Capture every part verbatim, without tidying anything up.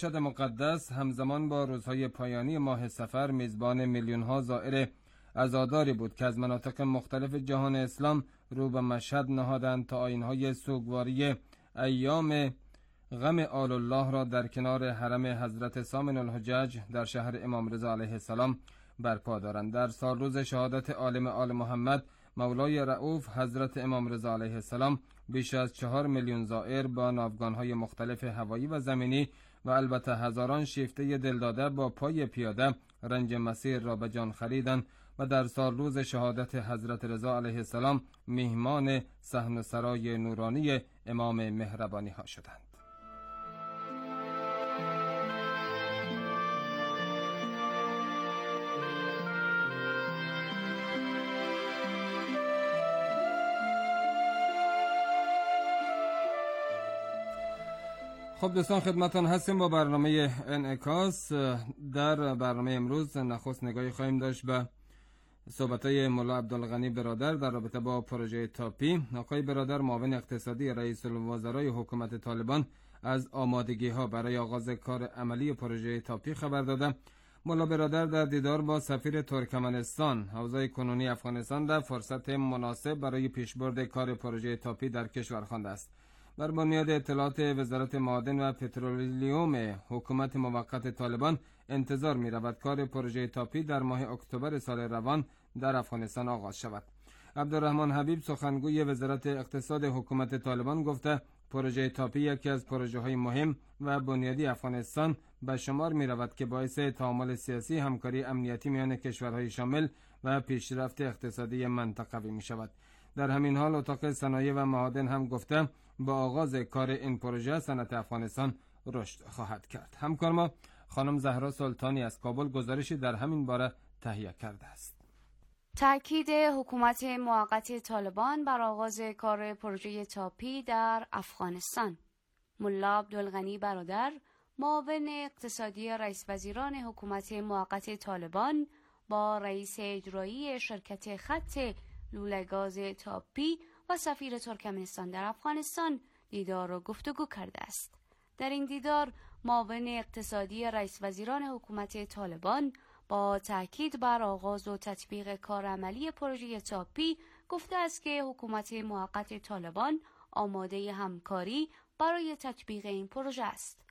مشهد مقدس همزمان با روزهای پایانی ماه صفر میزبان میلیون ها زائر عزاداری بود که از مناطق مختلف جهان اسلام رو به مشهد نهادند تا آیین‌های سوگواری ایام غم آل الله را در کنار حرم حضرت ثامن الحجج در شهر امام رضا علیه السلام برپا دارند. در سال روز شهادت عالم آل محمد مولای رؤوف حضرت امام رضا علیه السلام بیش از چهار میلیون زائر با ناوگان‌های مختلف هوایی و زمینی و البته هزاران شیفته دلداده با پای پیاده رنج مسیر را به جان خریدند و در سال روز شهادت حضرت رضا علیه السلام میهمان صحن سرای نورانی امام مهربانی ها شدند. خب دوستان خدمتان هستیم با برنامه انعکاس. در برنامه امروز نخست نگاهی خواهیم داشت به صحبت‌های مولا عبدالغنی برادر در رابطه با پروژه تاپی. آقای برادر معاون اقتصادی رئیس الوزرای حکومت طالبان از آمادگی‌ها برای آغاز کار عملی پروژه تاپی خبر داده. مولا برادر در دیدار با سفیر ترکمنستان حوزه کنونی افغانستان را فرصت مناسب برای پیشبرد کار پروژه تاپی در کشور خوانده است. بر بنیاد اطلاعات وزارت معادن و پترولیوم حکومت موقت طالبان انتظار می رود کار پروژه تاپی در ماه اکتبر سال روان در افغانستان آغاز شود. عبدالرحمن حبیب سخنگوی وزارت اقتصاد حکومت طالبان گفته پروژه تاپی یکی از پروژه های مهم و بنیادی افغانستان به شمار می رود که باعث تعامل سیاسی، همکاری امنیتی میان کشورهای شامل و پیشرفت اقتصادی منطقوی می شود. در همین حال اتاق صنایع و معادن هم گفته با آغاز کار این پروژه صنعت افغانستان رشد خواهد کرد. همکار ما خانم زهرا سلطانی از کابل گزارشی در همین باره تهیه کرده است. تأکید حکومت موقت طالبان بر آغاز کار پروژه تاپی در افغانستان. ملا عبدالغنی برادر معاون اقتصادی رئیس وزیران حکومت موقت طالبان با رئیس اجرایی شرکت خط لوله‌گاز تاپی و سفیر ترکمنستان در افغانستان دیدار و گفتگو کرده است. در این دیدار معاون اقتصادی رئیس وزیران حکومت طالبان با تاکید بر آغاز و تطبیق کار عملی پروژه تاپی گفته است که حکومت موقت طالبان آماده همکاری برای تطبیق این پروژه است.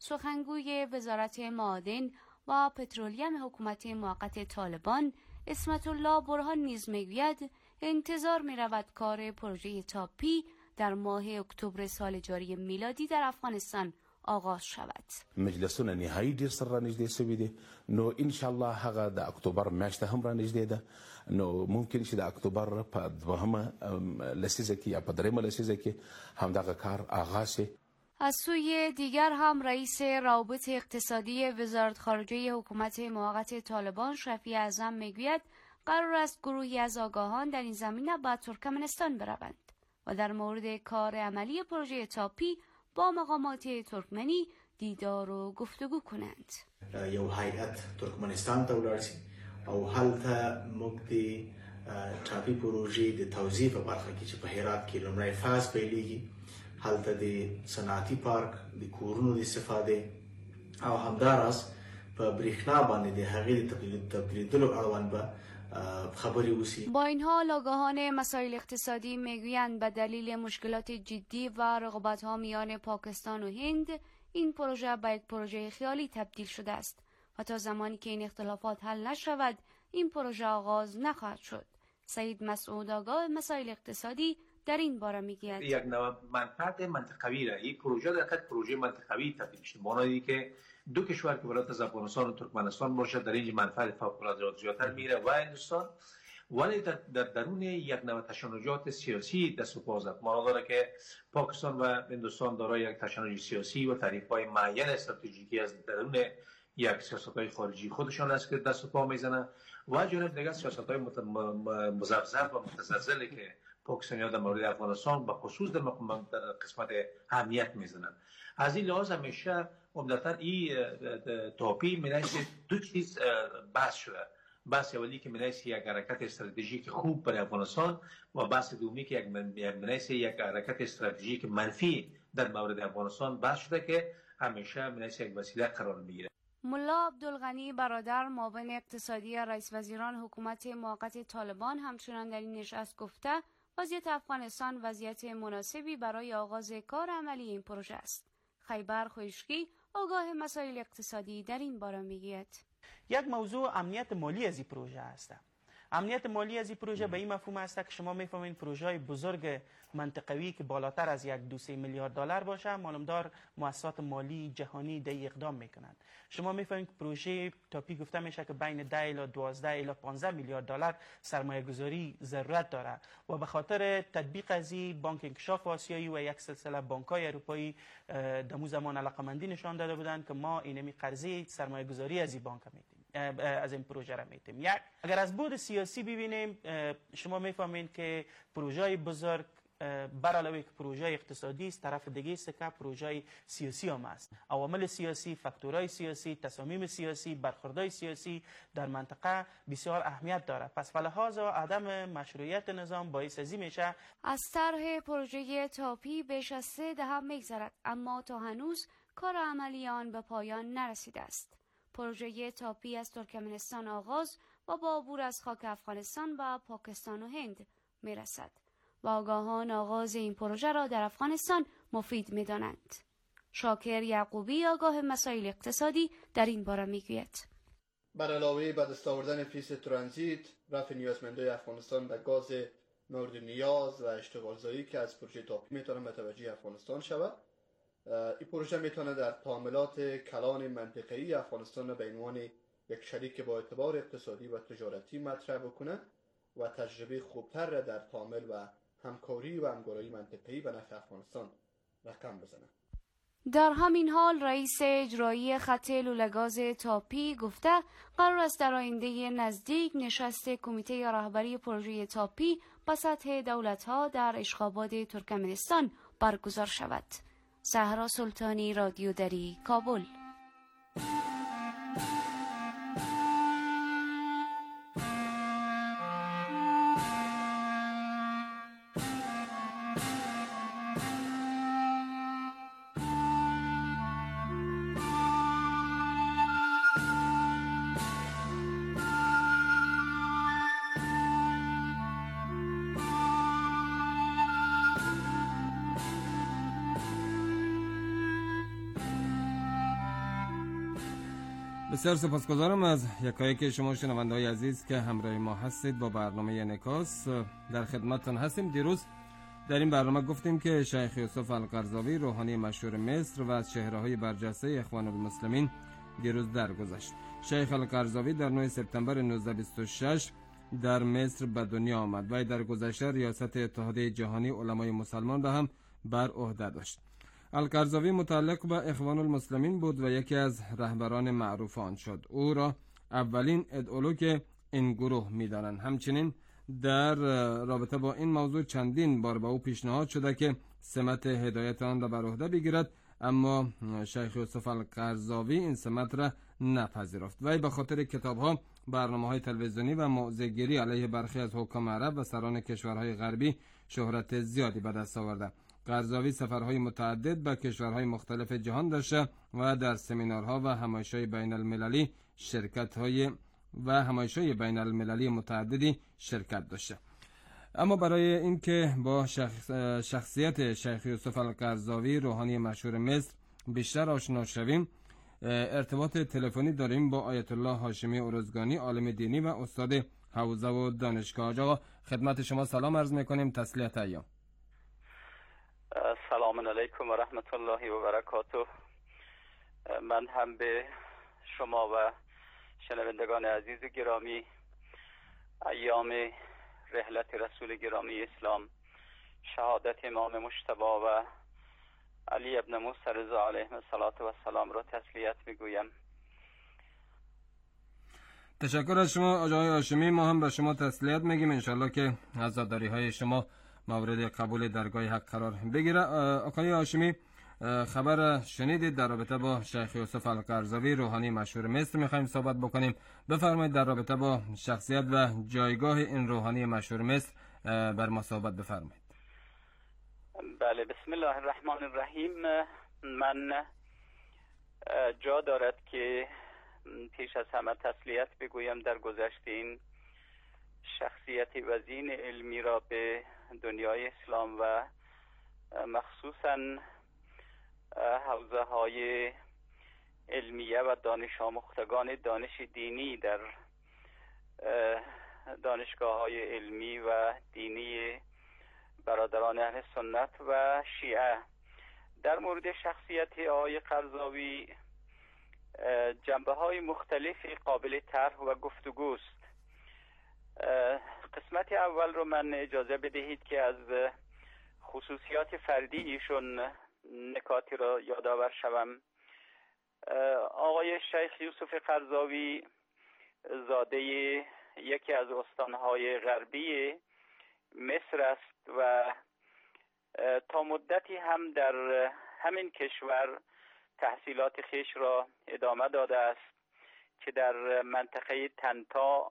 سخنگوی وزارت معادن و پترولیم حکومت موقت طالبان اسمت الله برهان نیز میگوید انتظار می رود کار پروژه تاپی در ماه اکتبر سال جاری میلادی در افغانستان آغاز شود. مجلسونه نهایی ډیر سره را نږدې شوي دي، نو ان شاء الله هغه د اکتوبر میاشت هم را نږدې ده، نو ممکن چې د اکتوبر په دوهمه لسیزه کې یا په دریمه لسیزه کې همدغه کار آغاز شي. از سوی دیگر هم رئیس روابط اقتصادی وزارت خارجه حکومت موقت طالبان شفیع اعظم میگوید قرار است گروهی از آگاهان در این زمینه به ترکمنستان بروند و در مورد کار عملی پروژه تاپی با مقامات ترکمنی دیدار و گفتگو کنند. یو هیئت ترکمنستان ته ولاړ شي او هلته موږ د ټاپي پروژې د توزیع په برخه کې چې په هرات کې لومړی فاز پیلېږي، هلته د صنعتي پارک د کورونو د استفاده او همداراز په برېښنا باندې د هغې د تبدیلېدلو اړوند به خبری وسی. با این حال آگاهان مسائل اقتصادی میگویند به دلیل مشکلات جدی و رقابت‌ها میان پاکستان و هند این پروژه به یک پروژه خیالی تبدیل شده است و تا زمانی که این اختلافات حل نشود این پروژه آغاز نخواهد شد. سید مسعود آگاه مسائل اقتصادی در این باره میگوید یک نوع منفعت منطقوی را این پروژه در حقیقت پروژه منطقوی تبدیل شده، معنی که دو کشور که ولایت از افغانستان و ترکمنستان باشد در این منفعت فوق‌العاده زیادتر میره و هندوستان، ولی در, در درون یک نوع تشنجات سیاسی دست و پا زد. معنی داره که پاکستان و هندوستان دارای یک تشنج سیاسی و تعریف‌های معین استراتژیکی از درون یک سیاست‌های خارجی خودشان است که دست و پا میزنه و جانب دیگر سیاست‌های مزبذب و متزلزلی که پاکستانی‌ها در مورد افغانستان به خصوص در قسمت اهمیت میزنن. از این لحاظ همیشه عمدتاً این تاپی منیس دو چیز بحث شده. بحث اولی که منیس یک حرکت استراتژیک خوب برای افغانستان و بحث دومی که یک منیس یک حرکت استراتژیک منفی در مورد افغانستان بحث شده که همیشه مثل یک وسیله قرار میگیره. ملا عبدالغنی برادر معاون اقتصادی رئیس وزیران حکومت موقت طالبان همچنان در این نشست گفته وضعیت افغانستان وضعیت مناسبی برای آغاز کار عملی این پروژه است. خیبر خویشکی آگاه مسائل اقتصادی در این باره میگوید. یک موضوع امنیت مالی از این پروژه است. امنیت مالی از این پروژه به این مفهوم است که شما میفهمین پروژه بزرگ منطقوی که بالاتر از یک دو سه میلیارد دلار باشه معلومدار مؤسسات مالی جهانی در اقدام میکنند. شما میفهمین که پروژه تاپی گفته میشه که بین ده الی دوازده الی پانزده میلیارد دلار سرمایه گذاری ضرورت داره و به خاطر تطبیق از این بانک انکشاف آسیایی و یک سلسله بانک‌های اروپایی دمو زمان علاقمندی نشان داده بودند که ما اینمی قرضه سرمایه گذاری از این بانک میدیم، از این پروژه را میتیم. یک اگر از بود سیاسی ببینیم شما میفهمین که پروژه بزرگ بر علاوه که پروژه اقتصادی است طرف دیگه است که پروژه سیاسی هم است. عوامل سیاسی، فاکتورهای سیاسی، تصامیم سیاسی، برخوردهای سیاسی در منطقه بسیار اهمیت داره. پس فلحاظ عدم مشروعیت نظام باعث ازی میشه. از طرح پروژه تاپی بیش از سه دهه میگذرد اما تا هنوز کار عملی آن به پایان نرسیده است. پروژه تاپی از ترکمنستان آغاز و با عبور از خاک افغانستان و پاکستان و هند میرسد و آگاهان آغاز این پروژه را در افغانستان مفید می‌دانند. شاکر یعقوبی آگاه مسائل اقتصادی در این باره میگوید. بر علاوه به دست آوردن فیز ترانزیت، رفع نیازمندی افغانستان به گاز مورد نیاز و اشتغالزایی که از پروژه تاپی میتونه متوجه افغانستان شود، این پروژه میتونه در تعاملات کلان منطقه‌ای افغانستان به عنوان یک شریک با اعتبار اقتصادی و تجارتی مطرح بکنه و تجربه خوبتر را در تعامل و همکاری و همکاری منطقه‌ای به نفع افغانستان رقم بزنه. در همین حال رئیس اجرایی خط لوله‌گاز تاپی گفته قرار است در آینده نزدیک نشست کمیته رهبری پروژه تاپی به سطح دولت‌ها در اشخاباد ترکمنستان برگزار شود. زهرا سلطانی، رادیو دری، کابل. بسیار سپاسگزارم از یکایک شما شنونده‌های عزیز که همراه ما هستید با برنامه انعکاس. در خدمتتان هستیم. دیروز در این برنامه گفتیم که شیخ یوسف القرضاوی روحانی مشهور مصر و از چهره‌های برجسته اخوان المسلمین دیروز درگذشت. شیخ القرضاوی در نه سپتامبر نوزده بیست و شش در مصر به دنیا آمد و در گذشته ریاست اتحادیه جهانی علمای مسلمان را هم بر عهده داشت. القرضاوی متعلق به اخوان المسلمین بود و یکی از رهبران معروف آن شد. او را اولین ادعولوک این گروه می‌دانند. همچنین در رابطه با این موضوع چندین بار به او پیشنهاد شده که سمت هدایت آن را بر عهده بگیرد، اما شیخ یوسف القرضاوی این سمت را نپذیرفت. وی به خاطر کتاب‌ها، برنامه‌های تلویزیونی و موضع‌گیری علیه برخی از حکام عرب و سران کشورهای غربی شهرت زیادی به دست آورده. قرضاوی سفرهای متعدد به کشورهای مختلف جهان داشته و در سمینارها و همایش‌های بین المللی شرکت‌های و همایش‌های بین المللی متعددی شرکت داشته. اما برای اینکه با شخص شخصیت شیخ یوسف القرضاوی روحانی مشهور مصر بیشتر آشنا شویم، ارتباط تلفنی داریم با آیت الله هاشمی ارزگانی، عالم دینی و استاد حوزه و دانشگاه. آقا خدمت شما سلام عرض می‌کنیم. تسلیت ایام. سلام علیکم و رحمت الله و برکاته. من هم به شما و شنوندگان عزیز گرامی ایام رحلت رسول گرامی اسلام، شهادت امام مجتبی و علی ابن موسی رضا علیهم السلام را تسلیت میگویم. تشکر از شما آقای هاشمی. ما هم به شما تسلیت میگیم. انشالله که عزاداری های شما مورد قبول درگاه حق قرار بگیره. آقای هاشمی، خبر شنیدید در رابطه با شیخ یوسف القرضاوی روحانی مشهور مصر میخوایم صحبت بکنیم. بفرمایید در رابطه با شخصیت و جایگاه این روحانی مشهور مصر بر ما صحبت بفرمایید. بله، بسم الله الرحمن الرحیم. من جا دارد که پیش از همه تسلیت بگویم در گذشته این شخصیت وزین علمی را به دنیای اسلام و مخصوصاً حوزه های علمیه و دانش آموختگان دانش دینی در دانشگاه های علمی و دینی برادران اهل سنت و شیعه در مورد شخصیت آقای قرضاوی جنبه های مختلفی قابل طرح و گفتگوست. قسمت اول رو من اجازه بدهید که از خصوصیات فردی ایشون نکاتی را یادآور شوم. آقای شیخ یوسف قرضاوی زاده یکی از استانهای غربی مصر است و تا مدتی هم در همین کشور تحصیلات خویش را ادامه داده است که در منطقه طنطا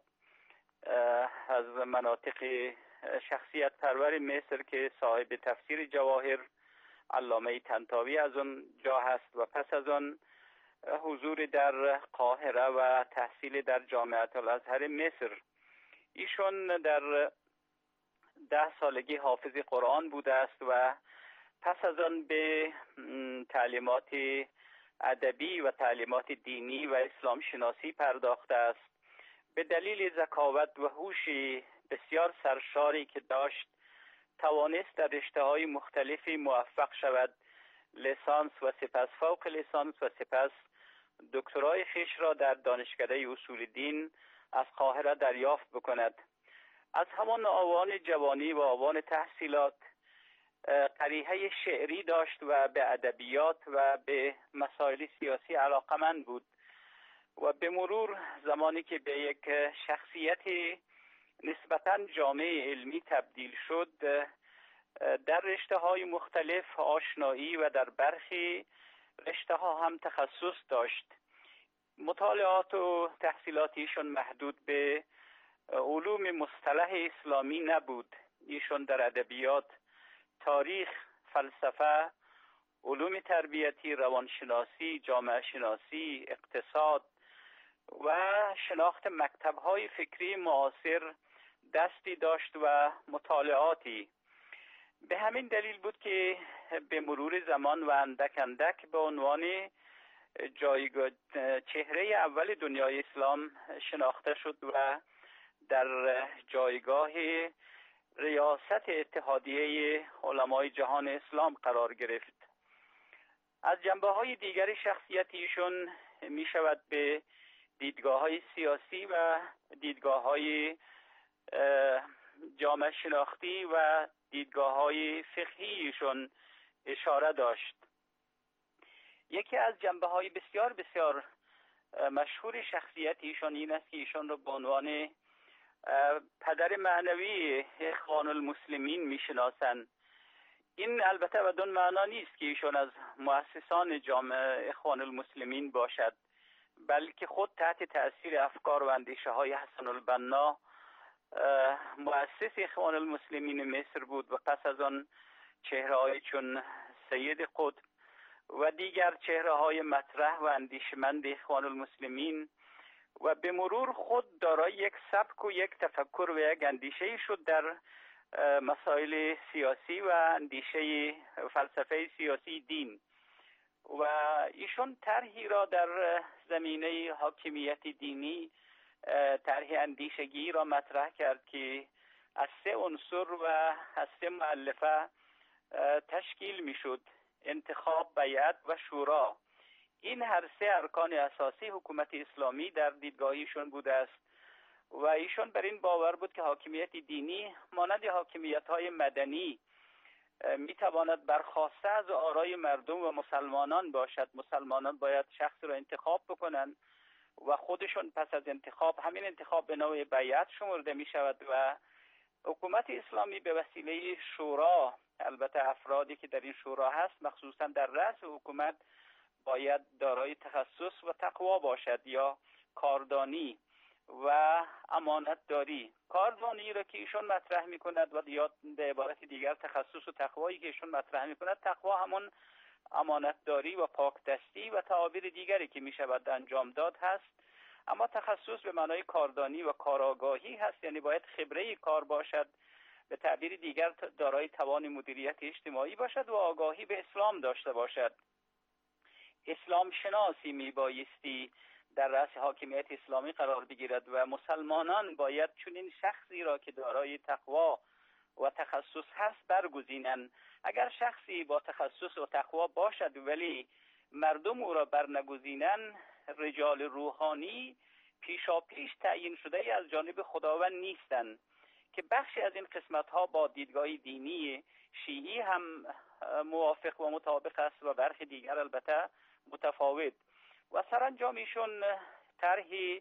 از مناطق شخصیت پرور مصر که صاحب تفسیر جواهر علامه طنطاوی از اون جا هست و پس از آن حضور در قاهره و تحصیل در جامعه الازهر مصر. ایشون در ده سالگی حافظ قرآن بوده است و پس از آن به تعلیمات ادبی و تعلیمات دینی و اسلام شناسی پرداخته است. به دلیل ذکاوت و هوش بسیار سرشاری که داشت توانست در رشته‌های مختلفی موفق شود. لیسانس و سپس فوق لیسانس و سپس دکترای خویش را در دانشکده اصول دین از قاهره دریافت بکند. از همان آوان جوانی و آوان تحصیلات قریحه شعری داشت و به ادبیات و به مسائل سیاسی علاقمند بود و به مرور زمانی که به یک شخصیت نسبتاً جامع علمی تبدیل شد در رشته های مختلف آشنایی و در برخی رشته ها هم تخصص داشت. مطالعات و تحصیلاتیشون محدود به علوم مصطلح اسلامی نبود. ایشون در ادبیات، تاریخ، فلسفه، علوم تربیتی، روانشناسی، جامعه شناسی، اقتصاد و شناخت مکتب‌های فکری معاصر دستی داشت و مطالعاتی. به همین دلیل بود که به مرور زمان و اندک اندک به عنوان جایگاه چهره اول دنیای اسلام شناخته شد و در جایگاه ریاست اتحادیه علمای جهان اسلام قرار گرفت. از جنبه‌های دیگر شخصیت ایشون می شود به دیدگاه‌های سیاسی و دیدگاه‌های جامعه شناختی و دیدگاه‌های فقهی ایشون اشاره داشت. یکی از جنبه‌های بسیار بسیار مشهور شخصیت ایشون این است که ایشون را به عنوان پدر معنوی اخوان المسلمین میشناسند. این البته بدون معنا نیست که ایشون از مؤسسان جامعه اخوان المسلمین باشد، بلکه خود تحت تأثیر افکار و اندیشه های حسن البنا مؤسس اخوان المسلمین مصر بود و پس از آن چهره‌های چون سید قطب و دیگر چهره‌های مطرح و اندیشمند اخوان المسلمین و به مرور خود دارای یک سبک و یک تفکر و یک اندیشه شد در مسائل سیاسی و اندیشه فلسفه سیاسی دین و ایشون طرحی را در زمینه حاکمیت دینی طرح اندیشگی را مطرح کرد که از سه عنصر و از سه مؤلفه تشکیل می شد: انتخاب، بیعت و شورا. این هر سه ارکان اساسی حکومت اسلامی در دیدگاهیشون بوده است و ایشون بر این باور بود که حاکمیت دینی مانند حاکمیت‌های مدنی میتواند برخواسته از آرای مردم و مسلمانان باشد. مسلمانان باید شخص را انتخاب بکنند و خودشون پس از انتخاب، همین انتخاب به نوع بیعت شمرده می شود و حکومت اسلامی به وسیله شورا، البته افرادی که در این شورا هست مخصوصا در رأس حکومت، باید دارای تخصص و تقوا باشد یا کاردانی و امانت داری. کاردانی را که ایشون مطرح می کند و یا به عبارت دیگر تخصص و تقوایی که ایشون مطرح می کند، تقوا همون امانتداری و پاکدستی و تعابیر دیگری که می شود انجام داد هست. اما تخصص به معنای کاردانی و کارآگاهی هست، یعنی باید خبره کار باشد، به تعبیر دیگر دارای توان مدیریت اجتماعی باشد و آگاهی به اسلام داشته باشد. اسلام شناسی می بایستی در رأس حاکمیت اسلامی قرار بگیرد و مسلمانان باید چنین شخصی را که دارای تقوا و تخصص هست برگزینند. اگر شخصی با تخصص و تقوا باشد ولی مردم او را برنگزینند، رجال روحانی پیشا پیش تعیین شده از جانب خداوند نیستند که بخشی از این قسمت ها با دیدگاه دینی شیعی هم موافق و مطابق است و برخی دیگر البته متفاوت. و سرانجام ایشون طرحی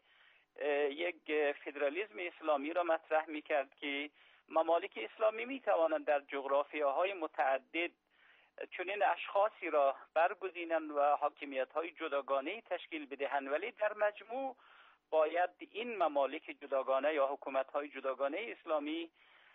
یک فدرالیسم اسلامی را مطرح می‌کرد که ممالک اسلامی می‌توانند در جغرافیاهای متعدد چنین اشخاصی را برگزینند و حاکمیت‌های جداگانه تشکیل بدهند، ولی در مجموع باید این ممالک جداگانه یا حکومت‌های جداگانه اسلامی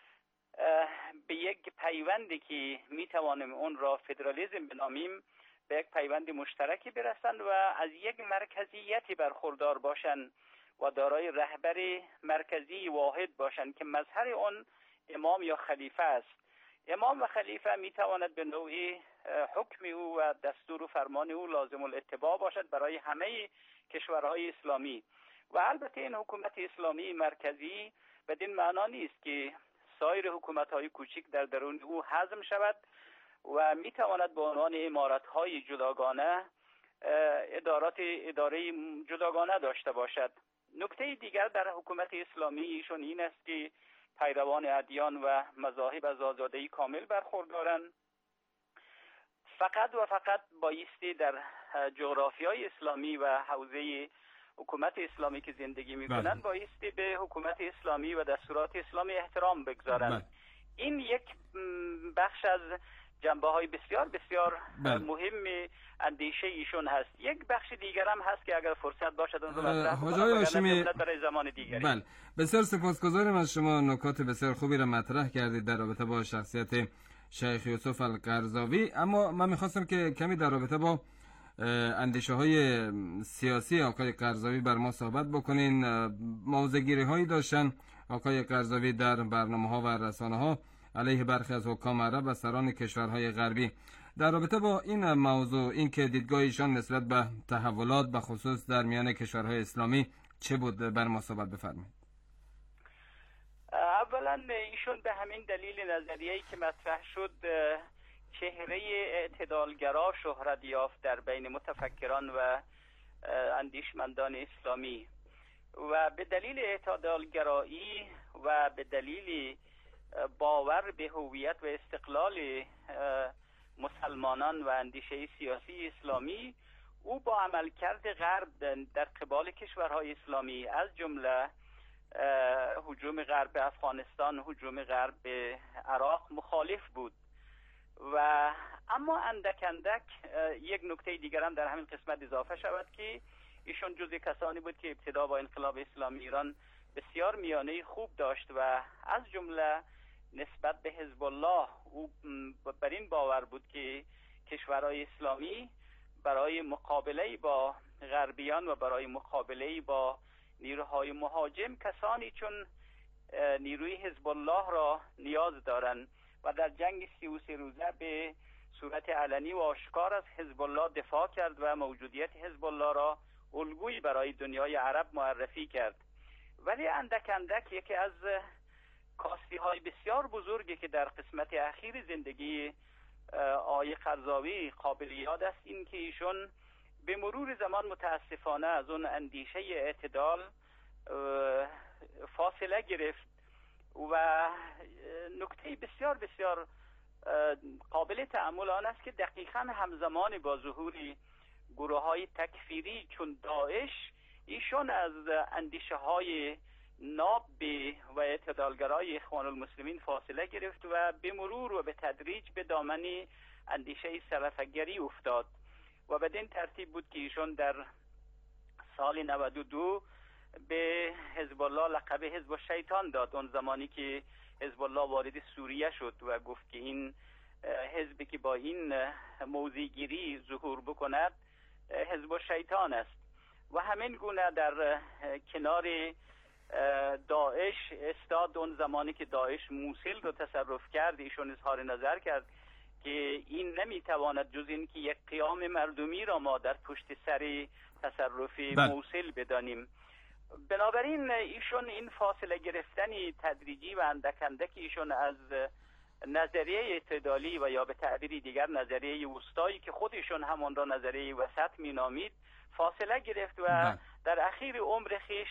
به یک پیوندی که می‌توانیم اون را فدرالیسم بنامیم، به یک پیوند مشترکی برسند و از یک مرکزیتی برخوردار باشند و دارای رهبر مرکزی واحد باشند که مظهر اون امام یا خلیفه است. امام و خلیفه می تواند به نوعی حکم او و دستور و فرمان او لازم الاتباع باشد برای همه کشورهای اسلامی. و البته این حکومت اسلامی مرکزی بدین معنا نیست که سایر حکومت‌های کوچک در درون او هضم شود و می تواند به عنوان امارت‌های جداگانه ادارات اداره جداگانه داشته باشد. نکته دیگر در حکومت اسلامی ایشون این است که پیروان ادیان و مذاهب از آزادی کامل برخوردارند. فقط و فقط بایستی در جغرافیای اسلامی و حوزه حکومت اسلامی که زندگی می‌کنند بایستی به حکومت اسلامی و دستورات اسلامی احترام بگذارند. این یک بخش از جنبه‌های بسیار بسیار بله. مهم اندیشه ایشون هست. یک بخش دیگر هم هست که اگر فرصت باشد اون رو مطرح کنم برای زمان دیگری. بله. بسیار سپاسگزارم از شما، نکات بسیار خوبی را مطرح کردید در رابطه با شخصیت شیخ یوسف القرضاوی. اما من می‌خواستم که کمی در رابطه با اندیشه های سیاسی آقای قرضاوی بر ما صحبت بکنین. موضع‌گیری هایی داشتن آقای قرضاوی در برنامه‌ها و رسانه‌ها علیه برخی از حکام عرب و سران کشورهای غربی. در رابطه با این موضوع، این که دیدگاه ایشان نسبت به تحولات به خصوص در میان کشورهای اسلامی چه بود، بر ما صحبت بفرمایید. اولا ایشون به همین دلیل نظریه‌ای که مطرح شد چهره اعتدالگرا شهرت یافت در بین متفکران و اندیشمندان اسلامی و به دلیل اعتدالگرایی و به دلیل باور به هویت و استقلال مسلمانان و اندیشه سیاسی اسلامی او با عملکرد غرب در قبال کشورهای اسلامی از جمله هجوم غرب به افغانستان، هجوم غرب به عراق مخالف بود. و اما اندک اندک یک نکته دیگر هم در همین قسمت اضافه شود که ایشون جزء کسانی بود که ابتدا با انقلاب اسلامی ایران بسیار میانه خوب داشت و از جمله نسبت به حزب الله او بر این باور بود که کشورهای اسلامی برای مقابله با غربیان و برای مقابله با نیروهای مهاجم کسانی چون نیروی حزب الله را نیاز دارند و در جنگ سی و سه روزه به صورت علنی و آشکار از حزب الله دفاع کرد و موجودیت حزب الله را الگویی برای دنیای عرب معرفی کرد. ولی اندک اندک یکی از کاستی های بسیار بزرگی که در قسمت اخیر زندگی آقای قرضاوی قابل یاد است این که ایشون به مرور زمان متاسفانه از اون اندیشه اعتدال فاصله گرفت و نکته بسیار بسیار قابل تأمل آن است که دقیقاً همزمان با ظهور گروه های تکفیری چون داعش ایشون از اندیشه های ناب و اعتدالگرای اخوان المسلمین فاصله گرفت و به مرور و به تدریج به دامن اندیشه سلفگری افتاد و بدین ترتیب بود که ایشون در سال نود و دو به حزب الله لقب حزب الشیطان داد، اون زمانی که حزب الله وارد سوریه شد و گفت که این حزبی که با این موضع‌گیری ظهور بکند حزب الشیطان است و همین گونه در کنار داعش استاد اون زمانی که داعش موصل رو تصرف کرد ایشون اظهار نظر کرد که این نمیتواند جز این که یک قیام مردمی را ما در پشت سر تصرف موصل بدانیم. بنابراین ایشون این فاصله گرفتنی تدریجی و اندک اندک ایشون از نظریه اعتدالی و یا به تعبیری دیگر نظریه وسطایی که خودشون همان را نظریه وسط مینامید فاصله گرفت و در اخیر عمر خیش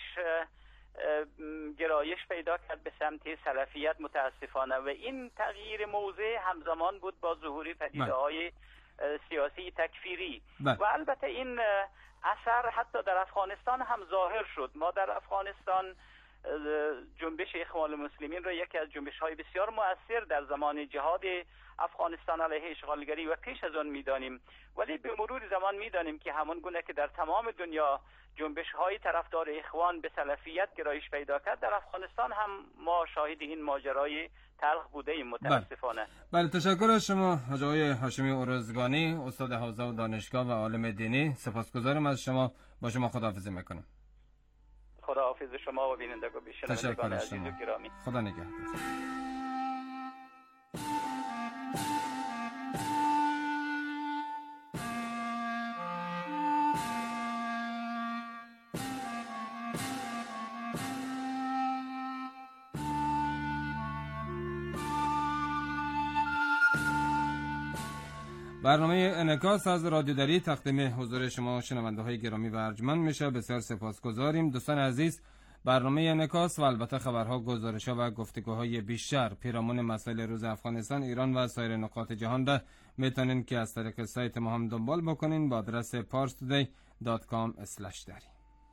گرایش پیدا کرد به سمت سلفیت متاسفانه و این تغییر موضع همزمان بود با ظهور پدیده‌های سیاسی تکفیری و البته این اثر حتی در افغانستان هم ظاهر شد. ما در افغانستان جنبش اخوان المسلمین را یکی از جنبش‌های بسیار مؤثر در زمان جهاد افغانستان علیه اشغالگری و پیش از آن می‌دانیم، ولی به مرور زمان می‌دانیم که همون گونه که در تمام دنیا جنبش‌های طرفدار اخوان به سلفیت گرایش پیدا کرد، در افغانستان هم ما شاهد این ماجرای تلخ بوده ایم متاسفانه. بله, بله تشکر از شما حاج آقای هاشمی ارزگانی، استاد حوزه و دانشگاه و عالم دینی. سپاسگزارم از شما. با شما خداحافظی میکنم. خداحافظ شما و بینندگان و شنوندگان عزیز و گرامی. خدا نگهدار. برنامه انعکاس از رادیو دری تقدیم حضور شما شنونده های گرامی و ارجمند میشه. بسیار سپاسگزاریم دوستان عزیز. برنامه انعکاس و البته خبرها، گزارش‌ها و گفتگوهای بیشتر پیرامون مسائل روز افغانستان، ایران و سایر نقاط جهان را میتونین که از طریق سایت ما هم دنبال بکنین با آدرس پارس تودی دات کام اسلش دری.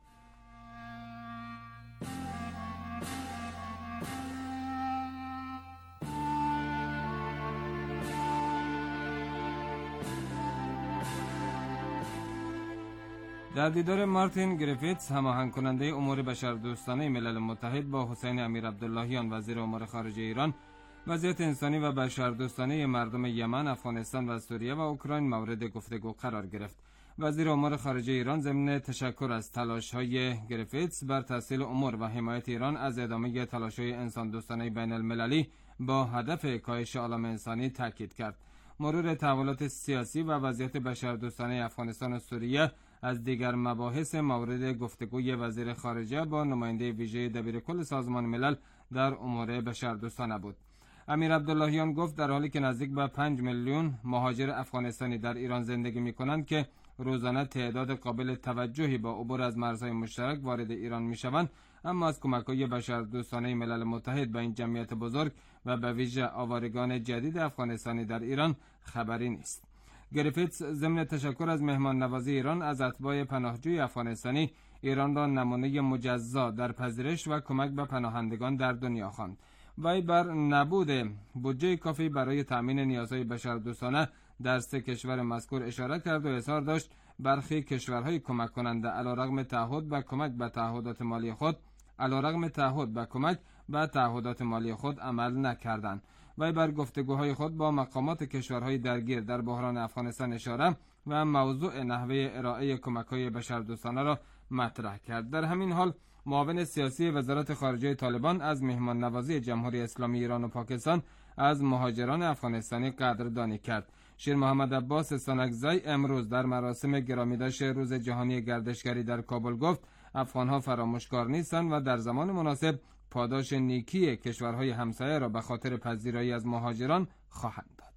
در دیدار مارتین گریفیتس، هماهنگ کننده امور بشردوستانه ملل متحد، با حسین امیر عبداللهیان وزیر امور خارجه ایران، وضعیت انسانی و بشردوستانه مردم یمن، افغانستان و سوریه و اوکراین مورد گفتگو قرار گرفت. وزیر امور خارجه ایران ضمن تشکر از تلاش‌های گریفیتس بر تسهیل امور و حمایت ایران از ادامه تلاش‌های انسان دوستانه بین المللی با هدف کاهش آلام انسانی تاکید کرد. مرور تحولات سیاسی و وضعیت بشردوستانه افغانستان و سوریه از دیگر مباحث مورد گفتگوی وزیر خارجه با نماینده ویژه دبیرکل سازمان ملل در امور بشردوستانه بود. امیر عبداللهیان گفت در حالی که نزدیک به پنج میلیون مهاجر افغانستانی در ایران زندگی می‌کنند که روزانه تعداد قابل توجهی با عبور از مرزهای مشترک وارد ایران می‌شوند، اما از کمک‌های بشردوستانه ملل متحد به این جمعیت بزرگ و به ویژه آوارگان جدید افغانستانی در ایران خبری نیست. گریفیتس ضمن تشکر از مهمان نوازی ایران از اتباع پناهجوی افغانستانی، ایران را نمونه مجزا در پذیرش و کمک به پناهندگان در دنیا خواند. وی بر نبود بودجه کافی برای تأمین نیازهای بشردوستانه در سه کشور مذکور اشاره کرد و اصرار داشت برخی کشورهای کمک کننده علیرغم تعهد به کمک به تعهدات مالی خود علیرغم تعهد به کمک به تعهدات مالی خود عمل نکردند. وی بر گفتگوهای خود با مقامات کشورهای درگیر در بحران افغانستان اشاره و موضوع نحوه ارائه کمک‌های بشردوستانه را مطرح کرد. در همین حال معاون سیاسی وزارت خارجه طالبان از مهمان نوازی جمهوری اسلامی ایران و پاکستان از مهاجران افغانستانی قدردانی کرد. شیر محمد عباس سانکزی امروز در مراسم گرامیداشت روز جهانی گردشگری در کابل گفت افغانها فراموشکار نیستند و در زمان مناسب پاداش نیکی کشورهای همسایه را به خاطر پذیرایی از مهاجران خواهند داد.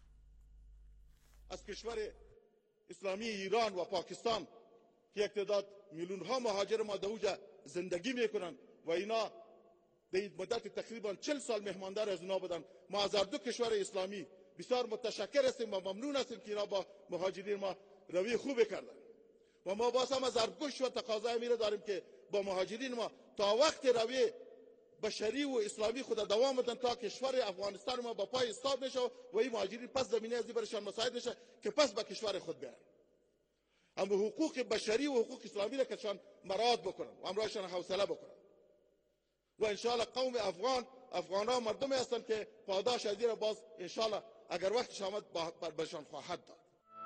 از کشور اسلامی ایران و پاکستان که یک تعداد میلیون ها مهاجر ما در اونجا زندگی میکنن و اینا در مدت تقریبا چهل سال مهماندار از اونا بودن. ما از هر دو کشور اسلامی بسیار متشکر هستیم و ممنون هستیم که اینا با مهاجرین ما روی خوبی کردن و ما باز هم از هر دو کشور تقاضای میره داریم که با مهاجرین ما تا وقت روی بشری و اسلامی خود دوام بدن تا کشور افغانستان ما با پای استاد نشه و این مهاجرین پس زمینه ازی برشان مساعد نشه که پس به کشور خود بیان. اما حقوق بشری و حقوق اسلامی را کشان مراعات بکنن و امرایشان حوصله بکنن و انشاءالله قوم افغان افغان ها مردمی هستند که پاداش ازی را باز انشاءالله اگر وقتش آمد بهشان خواهد داد.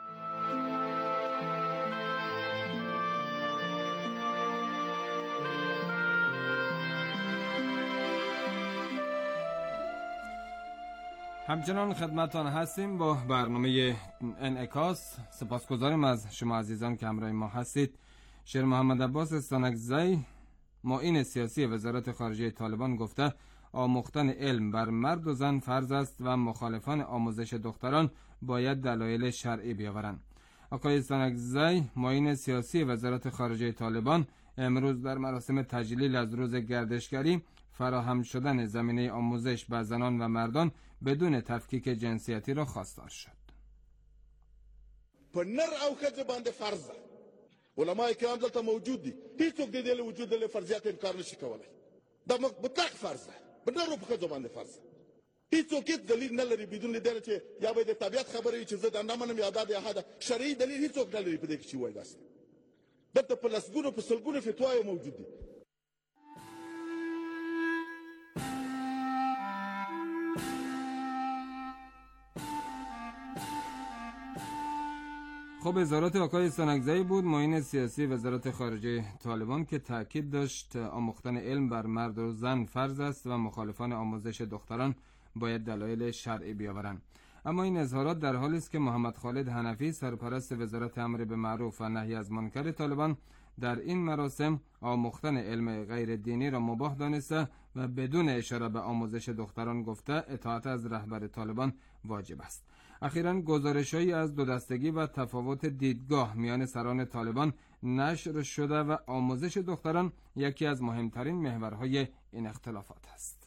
همچنان خدمتان هستیم با برنامه انعکاس. سپاسگزاریم از شما عزیزان که همراه ما هستید. شیر محمد عباس استانکزی، معین سیاسی وزارت خارجه طالبان، گفته آموختن علم بر مرد و زن فرض است و مخالفان آموزش دختران باید دلایل شرعی بیاورند. آقای استانکزی، معین سیاسی وزارت خارجه طالبان، امروز در مراسم تجلیل از روز گردشگری فراهم شدن زمینه آموزش به زنان و مردان بدون تفکیک جنسیتی را خواستار شد. پر نر او ښځه باندې فرض ده. علماء کرام دلته موجود دي. هیڅوک د دې له وجود له فرضیات انکار نشي کولای. دا مطلق فرض ده. پر نر او ښځه باندې فرض ده. هیڅوک هیڅ دلیل نه لري بدون دې چې یا به د طبيعت خبرې چې زه دا نه منم یا دا د احد شرعي دلیل هیڅوک نه لري په دې کې چې وایي داسې. دلته په لسګونو په سلګونو فتواې موجود دي. خب اظهارات آقای استانکزی بود، معین سیاسی وزارت خارجه طالبان، که تاکید داشت آموختن علم بر مرد و زن فرض است و مخالفان آموزش دختران باید دلایل شرعی بیاورند. اما این اظهارات در حالی است که محمد خالد حنفی، سرپرست وزارت امر به معروف و نهی از منکر طالبان، در این مراسم آموختن علم غیر دینی را مباح دانسته و بدون اشاره به آموزش دختران گفته اطاعت از رهبر طالبان واجب است. اخیراً گزارش‌هایی از دو دستگی و تفاوت دیدگاه میان سران طالبان نشر شده و آموزش دختران یکی از مهمترین محورهای این اختلافات است.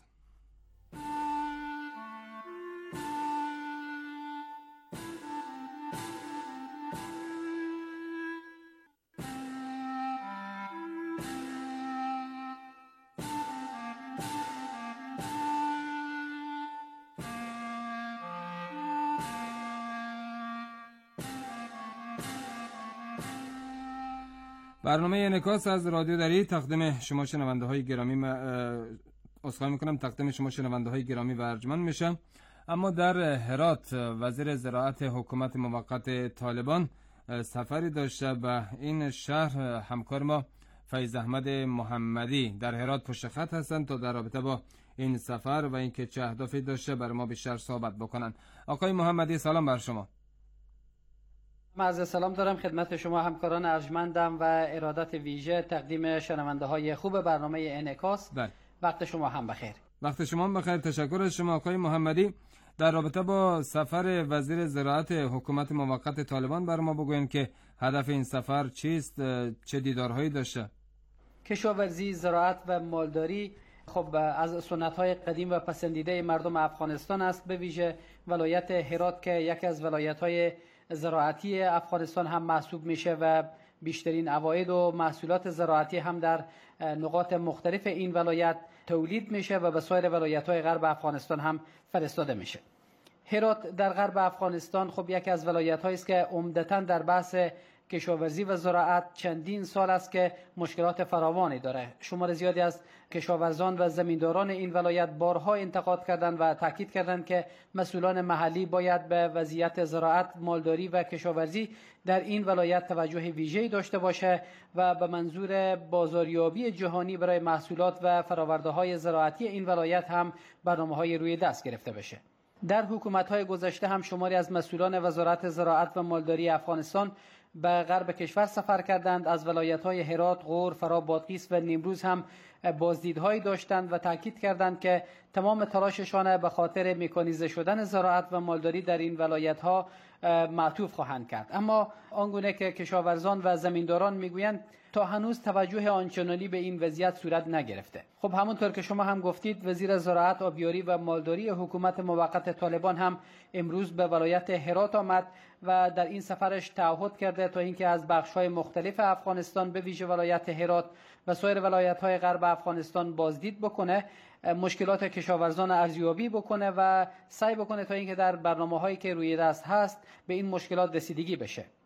برنامه انعکاس از رادیو دری تقدیم شما شنونده های گرامی م... اصخایی میکنم تقدیم شما شنونده های گرامی و ارجمند میشم. اما در هرات وزیر زراعت حکومت موقت طالبان سفری داشته به این شهر. همکار ما فیض احمد محمدی در هرات پشت خط هستند تا در رابطه با این سفر و اینکه چه اهدافی داشته بر ما بیشتر صحبت بکنن. آقای محمدی سلام بر شما. عرض سلام دارم خدمت شما همکاران ارجمندم و ارادت ویژه تقدیم شنونده های خوب برنامه انعکاس. بله. وقت شما هم بخیر. وقت شما هم بخیر. تشکر از شما آقای محمدی. در رابطه با سفر وزیر زراعت حکومت موقت طالبان بر ما بگوین که هدف این سفر چیست، چه دیدارهایی داشته؟ کشاورزی، زراعت و مالداری خب از سنت‌های قدیم و پسندیده مردم افغانستان است، به ویژه ولایت هرات که یکی از ولایت‌های زراعتی افغانستان هم محسوب میشه و بیشترین عواید و محصولات زراعتی هم در نقاط مختلف این ولایت تولید میشه و به سایر ولایت‌های غرب افغانستان هم فرستاده میشه. هرات در غرب افغانستان خب یکی از ولایت‌هایی است که عمدتاً در بحث کشاورزی و زراعت چندین سال است که مشکلات فراوانی داره. شمار زیادی از کشاورزان و زمینداران این ولایت بارها انتقاد کردند و تاکید کردند که مسئولان محلی باید به وضعیت زراعت، مالداری و کشاورزی در این ولایت توجه ویژه‌ای داشته باشه و به منظور بازاریابی جهانی برای محصولات و فرآورده‌های زراعتی این ولایت هم برنامه‌های روی دست گرفته بشه. در حکومت‌های گذشته هم شماری از مسئولان وزارت زراعت و مالداری افغانستان به غرب کشور سفر کردند. از ولایت‌های هرات، غور، فرا، بادغیس و نیمروز هم بازدیدهایی داشتند و تاکید کردند که تمام تلاششان به خاطر مکانیزه شدن زراعت و مالداری در این ولایت‌ها معطوف خواهند کرد. اما آنگونه که کشاورزان و زمینداران میگویند تا هنوز توجه آنچنانی به این وضعیت صورت نگرفته. خب همونطور که شما هم گفتید، وزیر زراعت، آبیاری و مالداری حکومت موقت طالبان هم امروز به ولایت هرات آمد و در این سفرش تعهد کرده تا اینکه از بخش‌های مختلف افغانستان به ویژه ولایت هرات و سایر ولایت‌های غرب افغانستان بازدید بکنه، مشکلات کشاورزان ارزیابی بکنه و سعی بکنه تا اینکه در برنامه‌هایی که روی دست هست به این مشکلات رسیدگی بشه.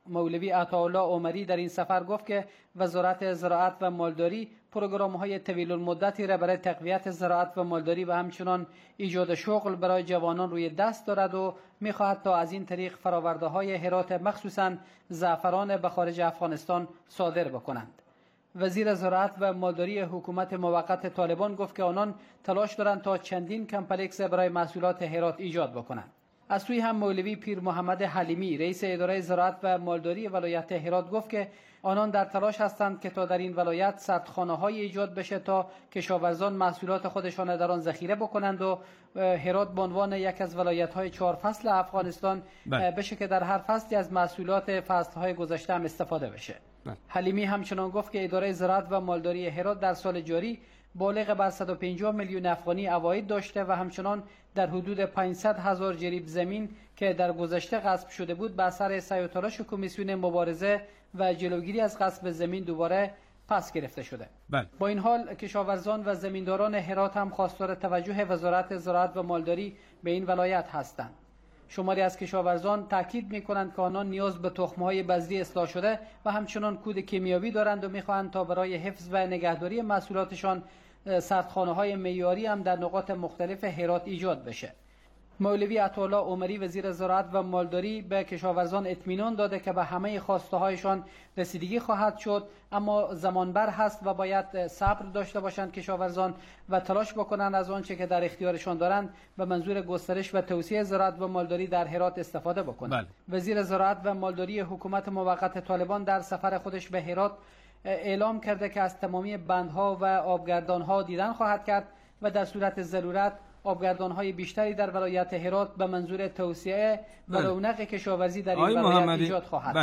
مولوی عطاالله عمری در این سفر گفت که وزارت زراعت و مالداری پروگرام‌های طویل المدتی را برای تقویت زراعت و مالداری و همچنان ایجاد شغل برای جوانان روی دست دارد و می‌خواهد تا از این طریق فرآورده‌های هرات مخصوصاً زعفران به خارج افغانستان صادر بکنند. وزیر زراعت و مالداری حکومت موقت طالبان گفت که آنان تلاش دارند تا چندین کمپلکس برای محصولات هرات ایجاد بکنند. از سوی هم مولوی پیر محمد حلیمی رئیس اداره زراعت و مالداری ولایت هرات گفت که آنان در تلاش هستند که تا در این ولایت سردخانه‌های ایجاد بشه تا کشاورزان محصولات خودشان در آن ذخیره بکنند و هرات به عنوان یک از ولایت‌های چهار فصل افغانستان بله. بشه که در هر فصلی از محصولات فصل‌های گذشته هم استفاده بشه. بله. حلیمی همچنان گفت که اداره زراعت و مالداری هرات در سال جاری بالغ بر صد و پنجاه میلیون افغانی عواید داشته و همچنان در حدود پانصد هزار جریب زمین که در گذشته غصب شده بود به اثر سعی و تلاش کمیسیون مبارزه و جلوگیری از غصب زمین دوباره پس گرفته شده. بله. با این حال کشاورزان و زمینداران هرات هم خواستار توجه وزارت زراعت و مالداری به این ولایت هستند. شماری از کشاورزان تاکید می‌کنند که آنان نیاز به تخم‌های بذری اصلاح شده و همچنان کود کیمیاوی دارند و می‌خواهند تا برای حفظ و نگهداری محصولاتشان سردخانه‌های معیاری هم در نقاط مختلف هرات ایجاد بشه. مولوی عطاالله عمری وزیر زراعت و مالداری به کشاورزان اطمینان داده که به همه خواسته‌هایشان رسیدگی خواهد شد، اما زمانبر هست و باید صبر داشته باشند کشاورزان و تلاش بکنند از آنچه که در اختیارشان دارند به منظور گسترش و توسعه زراعت و مالداری در هرات استفاده بکنند. بله. وزیر زراعت و مالداری حکومت موقت طالبان در سفر خودش به هرات اعلام کرده که از تمامی بندها و آبگردانها دیدن خواهد کرد و در صورت ضرورت آبگردانهای بیشتری در ولایت هرات به منظور توسعه و رونق کشاورزی در این ولایت ایجاد خواهد.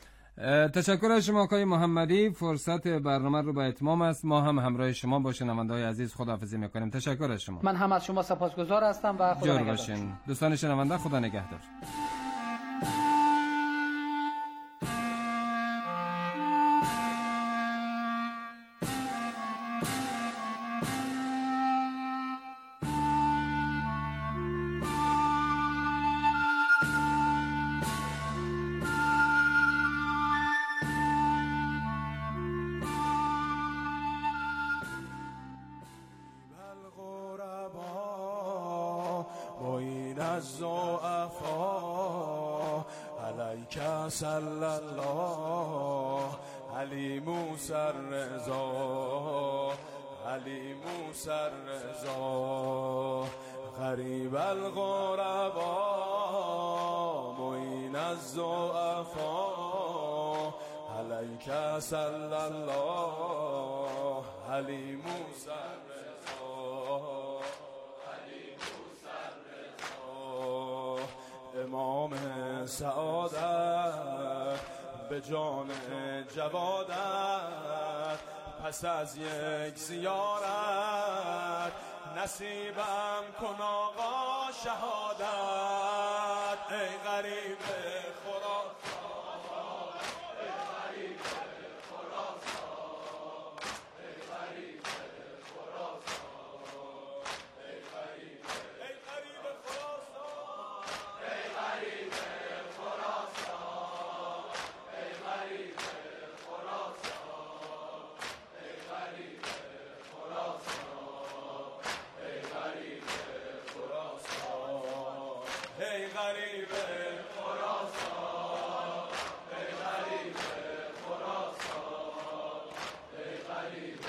بله. تشکر از شما آقای محمدی. فرصت برنامه رو به اتمام است. ما هم همراه شما با شنونده‌های عزیز خداحافظی می‌کنیم. تشکر از شما. من هم از شما سپاسگزار هستم و خدا نگهدار. باشین. دوستان شنونده خدا نگهدار. صلی الله علی موسی الرضا علی موسی الرضا غریب الغربا معین الضعفا علیک صلی الله علی موسی الرضا علی موسی الرضا امام سعادت به جان جوادت پس از یک زیارت نصیبم کن آقا شهادت ای غریب خراسان ای غریب خراسان ای غریب خراسان ای غریب ای غریب خراسان ای غریب خراسان ای غریب خراسان ای غریب خراسان ای غریب خراسان ای غریب خراسان ای غریب خراسان ای غریب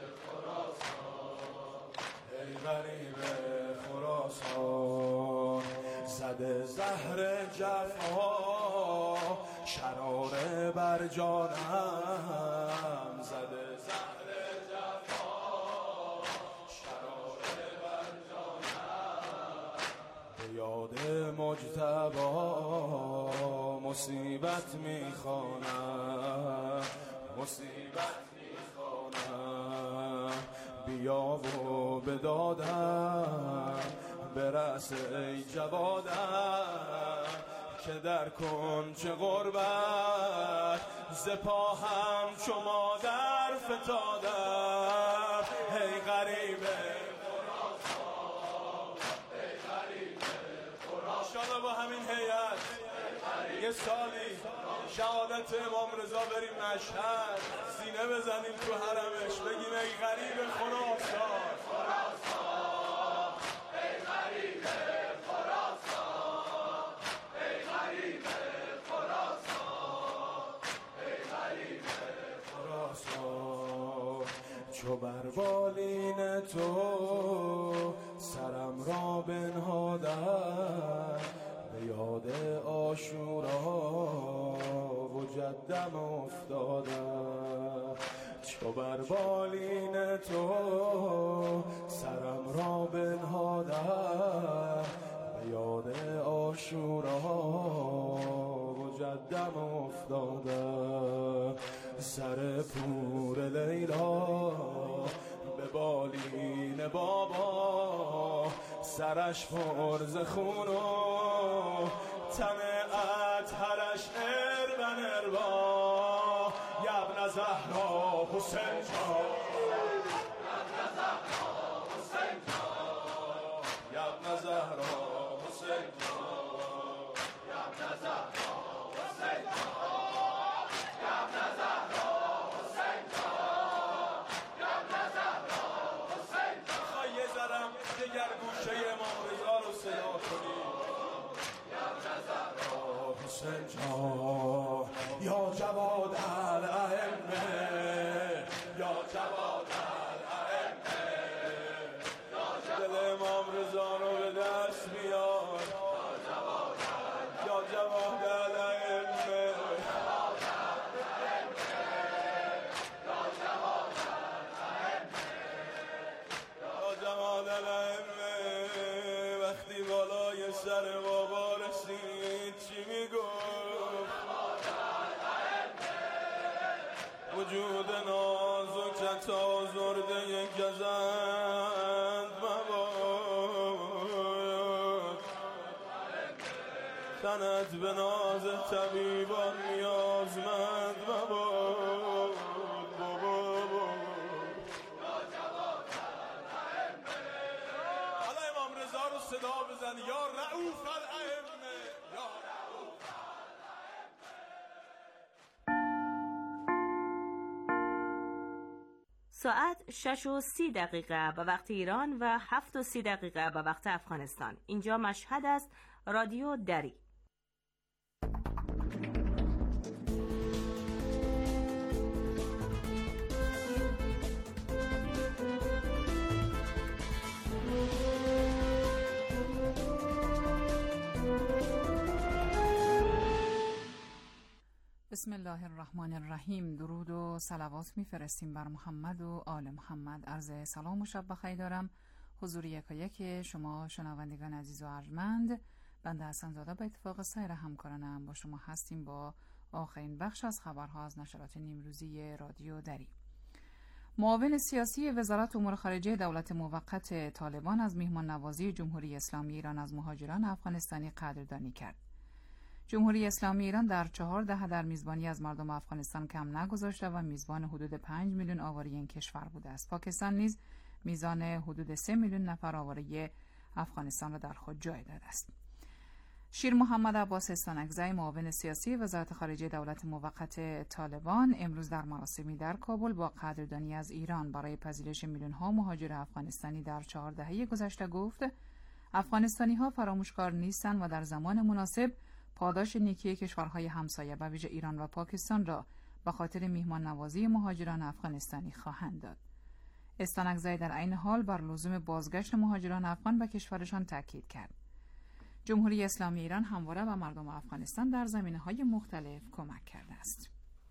خراسان ای غریب خراسان زده زهر جفا شراره بر جانم زده زهر جفا شراره بر جانم به یاد مجتبی مصیبت میخوانم مصیبت میخوانم بیا و به دادم برس ای جوادم که در کنج غربت ز پاهم چو مادر فتادم ای غریب خراسان ای غریب خراسان ان شاءالله با همین هیئت یه سالی شهادت امام رضا بریم مشهد، سینه بزنیم تو حرمش بگیم ای غریب خراسان، خراسان ای غریب خراسان، ای غریب خراسان، ای غریب خراسان. چو بر بالین تو سرم را بنهادم، به یاد عاشورا و جدم افتادم. چو بر بالین تو سرم را بنهادم، به یاد عاشورا و جدم افتادم. سر پور لیلا به بالین بابا، سرش فرز خون و تن اطهرش اربن اربا. یبن زهرا حسین جان، یبن زهرا حسین جان، یبن زهرا حسین جان، یبن زهرا حسین جان، یبن زهرا حسین جان، یبن زهرا حسین جان. خواهی یه ذرم دگر گوشه امام رضا رو صدا کنی. یبن زهرا حسین جان، یا جواد الائمه، یا جواد الائمه، دل امام رضا رو به دست بیار. یا جواد الائمه، یا جواد الائمه. وقتی بالای سر بابا رسید چی میگفت؟ وجود نازکت آزرده گزند مباد، تنت به ناز طبیبان نیازمند مباد. حالا امام رضا رو صدا بزن، یا رؤوف الائمه، یا رؤوف ساعت شش و سی دقیقه به وقت ایران و هفت و سی دقیقه به وقت افغانستان. اینجا مشهد است، رادیو دری. بسم الله الرحمن الرحیم. درود و صلوات میفرستیم بر محمد و آل محمد. عرض سلام و شب بخیر دارم حضور یکایک شما شنوندگان عزیز و ارجمند. بنده حسن زاده به اتفاق سایر همکارانم با شما هستیم با آخرین بخش از خبرها از نشرات نیمروزی رادیو دری. معاون سیاسی وزارت امور خارجه دولت موقت طالبان از میهمان نوازی جمهوری اسلامی ایران از مهاجران افغانستانی قدردانی کرد. جمهوری اسلامی ایران در چهار دهه در میزبانی از مردم افغانستان کم نگذاشته و میزبان حدود پنج میلیون آواره این کشور بوده است. پاکستان نیز میزان حدود سه میلیون نفر آواره افغانستان را در خود جای داده است. شیر محمد عباس استانکزی معاون سیاسی وزارت خارجه دولت موقت طالبان امروز در مراسمی در کابل با قدردانی از ایران برای پذیرش میلیون ها مهاجر افغانستانی در چهار دهه گذشته گفت افغانستانی ها فراموشکار نیستند و در زمان مناسب پاداش نیکی کشورهای همسایه به ویژه ایران و پاکستان را به خاطر میهمان نوازی مهاجران افغانستانی خواهند داد. استانکزی در عین حال بر لزوم بازگشت مهاجران افغان به کشورشان تاکید کرد. جمهوری اسلامی ایران همواره به مردم افغانستان در زمینه‌های مختلف کمک کرده است.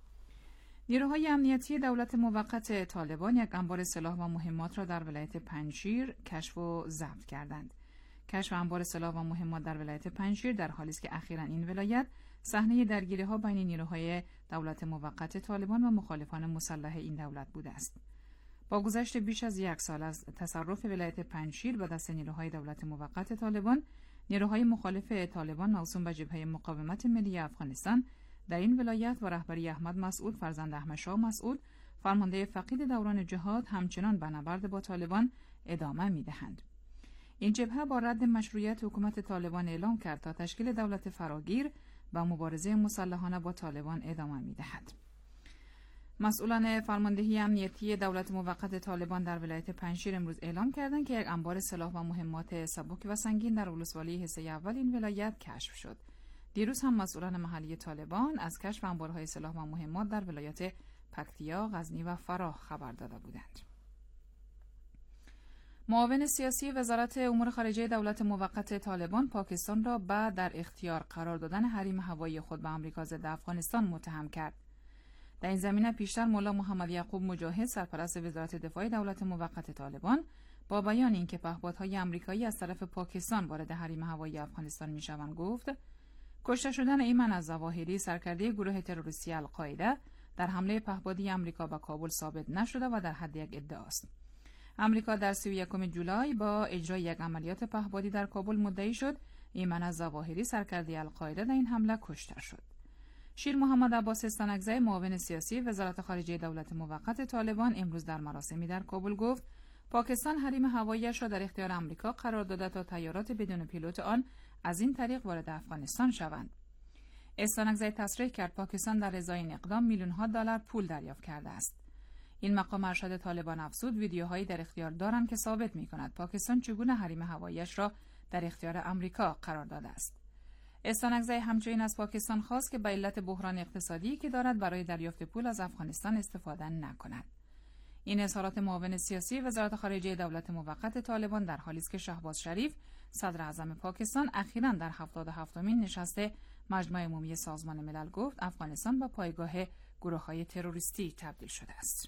نیروهای امنیتی دولت موقت طالبان یک انبار سلاح و مهمات را در ولایت پنجشیر کشف و ضبط کردند. کشف انبار سلاح و مهمات در ولایت پنجشیر در حالی است که اخیراً این ولایت صحنه درگیری‌ها بین نیروهای دولت موقت طالبان و مخالفان مسلح این دولت بوده است. با گذشت بیش از یک سال از تصرف ولایت پنجشیر به دست نیروهای دولت موقت طالبان، نیروهای مخالف طالبان موسوم به جبهه مقاومت ملی افغانستان در این ولایت و رهبری احمد مسعود فرزند احمد شاه مسعود فرمانده فقید دوران جهاد همچنان به نبرد با طالبان ادامه می‌دهند. این جبهه با رد مشروعیت حکومت طالبان اعلام کرد تا تشکیل دولت فراگیر و مبارزه مسلحانه با طالبان ادامه می‌دهد. مسئولان فرماندهی امنیتی دولت موقت طالبان در ولایت پنجشیر امروز اعلام کردند که یک انبار سلاح و مهمات سبک و سنگین در ولسوالی حصه اول این ولایت کشف شد. دیروز هم مسئولان محلی طالبان از کشف انبارهای سلاح و مهمات در ولایت پکتیا، غزنی و فراه خبر داده بودند. معاون سیاسی وزارت امور خارجه دولت موقت طالبان پاکستان را بعد در اختیار قرار دادن حریم هوایی خود به آمریکا ضد افغانستان متهم کرد. در این زمینه پیشتر مولا محمد یعقوب مجاهد سرپرست وزارت دفاع دولت موقت طالبان با بیان اینکه پهپادهای آمریکایی از طرف پاکستان وارد حریم هوایی افغانستان میشوند گفت کشته شدن ایمن الظواهری سرکرده گروه تروریستی القاعده در حمله پهپادی آمریکا به کابل ثابت نشده و در حد یک ادعاست. آمریکا در سی و یکم جولای با اجرای یک عملیات پهپادی در کابل مدعی شد ایمن الظواهری سرکرده القاعده در این حمله کشته شد. شیر محمد عباس استانکزی معاون سیاسی وزارت خارجه دولت موقت طالبان امروز در مراسمی در کابل گفت پاکستان حریم هوایی‌اش را در اختیار آمریکا قرار داده تا تیارات بدون پیلوت آن از این طریق وارد افغانستان شوند. استانکزی تصریح کرد پاکستان در ازای این اقدام میلیون‌ها دلار پول دریافت کرده است. این مقام ارشد طالبان افزود ویدیوهایی در اختیار دارند که ثابت می‌کند پاکستان چگونه حریم هوایی‌اش را در اختیار آمریکا قرار داده است. استانکزی همچنین از پاکستان خواست که به علت بحران اقتصادی که دارد برای دریافت پول از افغانستان استفاده نکند. این اظهارات معاون سیاسی وزارت خارجه دولت موقت طالبان در حالی است که شهباز شریف صدر اعظم پاکستان اخیراً در هفتاد و هفتمین نشست مجمع عمومی سازمان ملل گفت افغانستان به پایگاه گروه‌های تروریستی تبدیل شده است.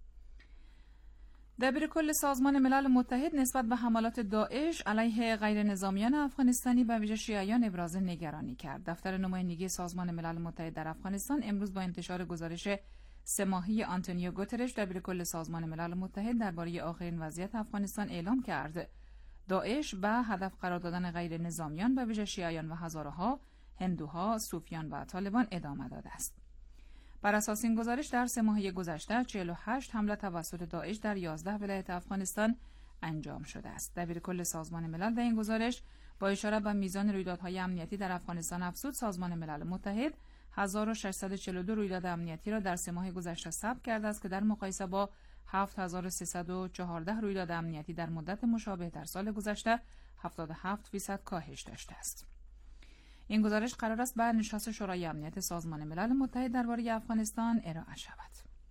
دبیرکل سازمان ملل متحد نسبت به حملات داعش علیه غیر نظامیان افغانستانی به ویژه شیعیان ابراز نگرانی کرد. دفتر نمایندگی سازمان ملل متحد در افغانستان امروز با انتشار گزارش سه ماهه آنتونیو گوترش دبیرکل سازمان ملل متحد درباره آخرین وضعیت افغانستان اعلام کرد داعش به هدف قرار دادن غیر نظامیان به ویژه شیعیان و هزاره‌ها، هندوها، صوفیان و طالبان ادامه داده است. بر اساس این گزارش در سه ماهه گذشته چهل و هشت حمله توسط داعش در یازده ولایت افغانستان انجام شده است. دبیرکل سازمان ملل در این گزارش با اشاره به میزان رویدادهای امنیتی در افغانستان افزود سازمان ملل متحد هزار و ششصد و چهل و دو رویداد امنیتی را در سه ماه گذشته ثبت کرده است که در مقایسه با هفت هزار و سیصد و چهارده رویداد امنیتی در مدت مشابه در سال گذشته هفتاد و هفت درصد کاهش داشته است. این گزارش قرار است به نشست شورای امنیت سازمان ملل متحد درباره افغانستان ارائه شود.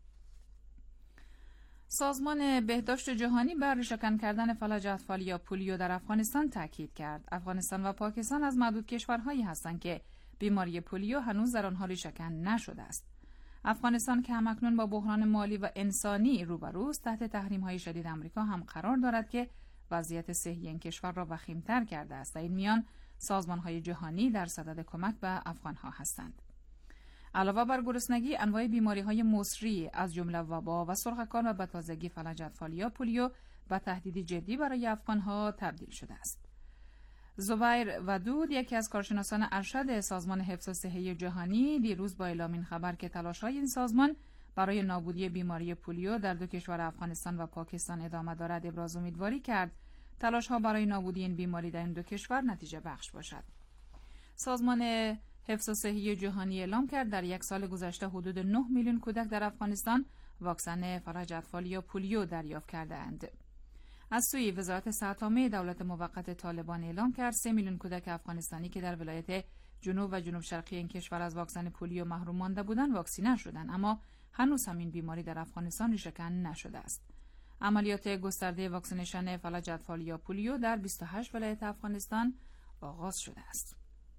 سازمان بهداشت جهانی بر ریشه‌کن کردن فلج اطفال یا پولیو در افغانستان تاکید کرد. افغانستان و پاکستان از معدود کشورهایی هستند که بیماری پولیو هنوز در آنها ریشه‌کن نشده است. افغانستان که همکنون با بحران مالی و انسانی روبروست تحت تحریم‌های شدید آمریکا هم قرار دارد که وضعیت صحی این کشور را وخیم‌تر کرده است. در این میان سازمان‌های جهانی در صدد کمک به افغان‌ها هستند. علاوه بر گرسنگی، انواع بیماری‌های مصری از جمله وبا و سرخکان و به تازگی فلج اطفال یا پولیو به تهدیدی جدی برای افغان‌ها تبدیل شده است. زبیر ودود یکی از کارشناسان ارشد سازمان حفظ صحی جهانی دیروز با اعلام این خبر که تلاش‌های این سازمان برای نابودی بیماری پولیو در دو کشور افغانستان و پاکستان ادامه دارد ابراز امیدواری کرد تلاش‌ها برای نابودی این بیماری در این دو کشور نتیجه بخش باشد. سازمان حفظ صحی جهانی اعلام کرد در یک سال گذشته حدود نه میلیون کودک در افغانستان واکسن فلج اطفال یا پولیو دریافت کرده‌اند. از سوی وزارت صحت عامه دولت موقت طالبان اعلام کرد سه میلیون کودک افغانستانی که در ولایت جنوب و جنوب شرقی این کشور از واکسن پولیو محروم مانده بودند واکسینه شدند، اما هنوز هم این بیماری در افغانستان ریشه‌کن نشده است. عملیات گسترده واکسینیشن فلج اطفال یا پولیو در بیست و هشت ولایت افغانستان آغاز شده است.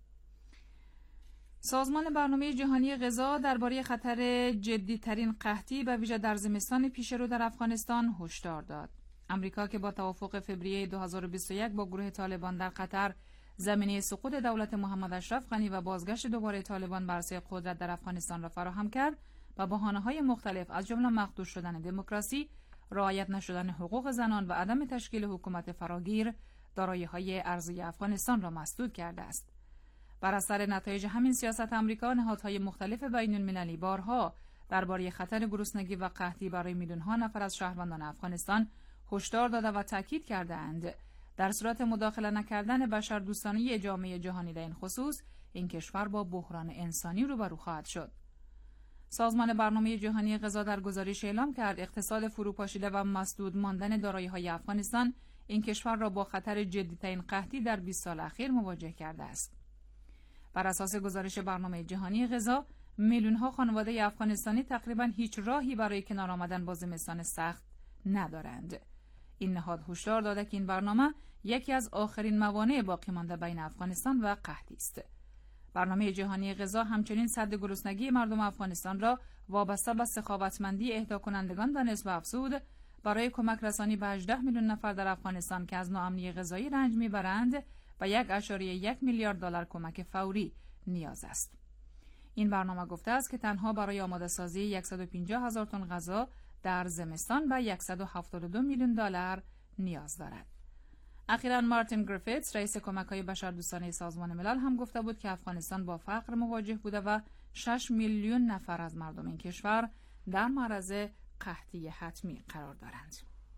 سازمان برنامه جهانی غذا درباره خطر جدی‌ترین قحطی به ویژه در زمستان پیشرو در افغانستان هشدار داد. امریکا که با توافق فوریه دو هزار و بیست و یک با گروه طالبان در قطر زمینه سقوط دولت محمد اشرف غنی و بازگشت دوباره طالبان بر عرصه قدرت در افغانستان را فراهم کرد و بهانه‌های مختلف از جمله مخدوش شدن دموکراسی، رعایت نشدن حقوق زنان و عدم تشکیل حکومت فراگیر دارایی‌های ارضی افغانستان را مسدود کرده است. بر اثر نتایج همین سیاست امریکا نهادهای مختلف بین‌المللی بارها درباره خطر گرسنگی و قحطی برای میلیون‌ها نفر از شهروندان افغانستان هشدار داده و تاکید کرده‌اند در صورت مداخله نکردن بشردوستانه جامعه جهانی در این خصوص این کشور با بحران انسانی روبرو خواهد شد. سازمان برنامه جهانی غذا در گزارش اعلام کرد اقتصاد فروپاشیده و مسدود ماندن دارایی‌های افغانستان این کشور را با خطر جدی‌ترین قحطی در بیست سال اخیر مواجه کرده است. بر اساس گزارش برنامه جهانی غذا، میلیون‌ها خانواده افغانستانی تقریباً هیچ راهی برای کنار آمدن با زمستان سخت ندارند. این نهاد هشدار داده که این برنامه یکی از آخرین موانع باقی مانده بین افغانستان و قحطی است. برنامه جهانی غذا همچنین سد گرسنگی مردم افغانستان را وابسته به سخاوتمندی اهدا کنندگان دانست و افزود برای کمک رسانی به هجده میلیون نفر در افغانستان که از ناامنی غذایی رنج میبرند و یک اشاریه یک میلیارد دلار کمک فوری نیاز است. این برنامه گفته است که تنها برای آماده سازی صد و پنجاه هزار تن غذا در زمستان به صد و هفتاد و دو میلیون دلار نیاز دارد. اخیراً مارتین گریفیتس رئیس کمک‌های بشردوستانه سازمان ملل هم گفته بود که افغانستان با فقر مواجه بوده و شش میلیون نفر از مردم این کشور در معرض قحطی حتمی قرار دارند.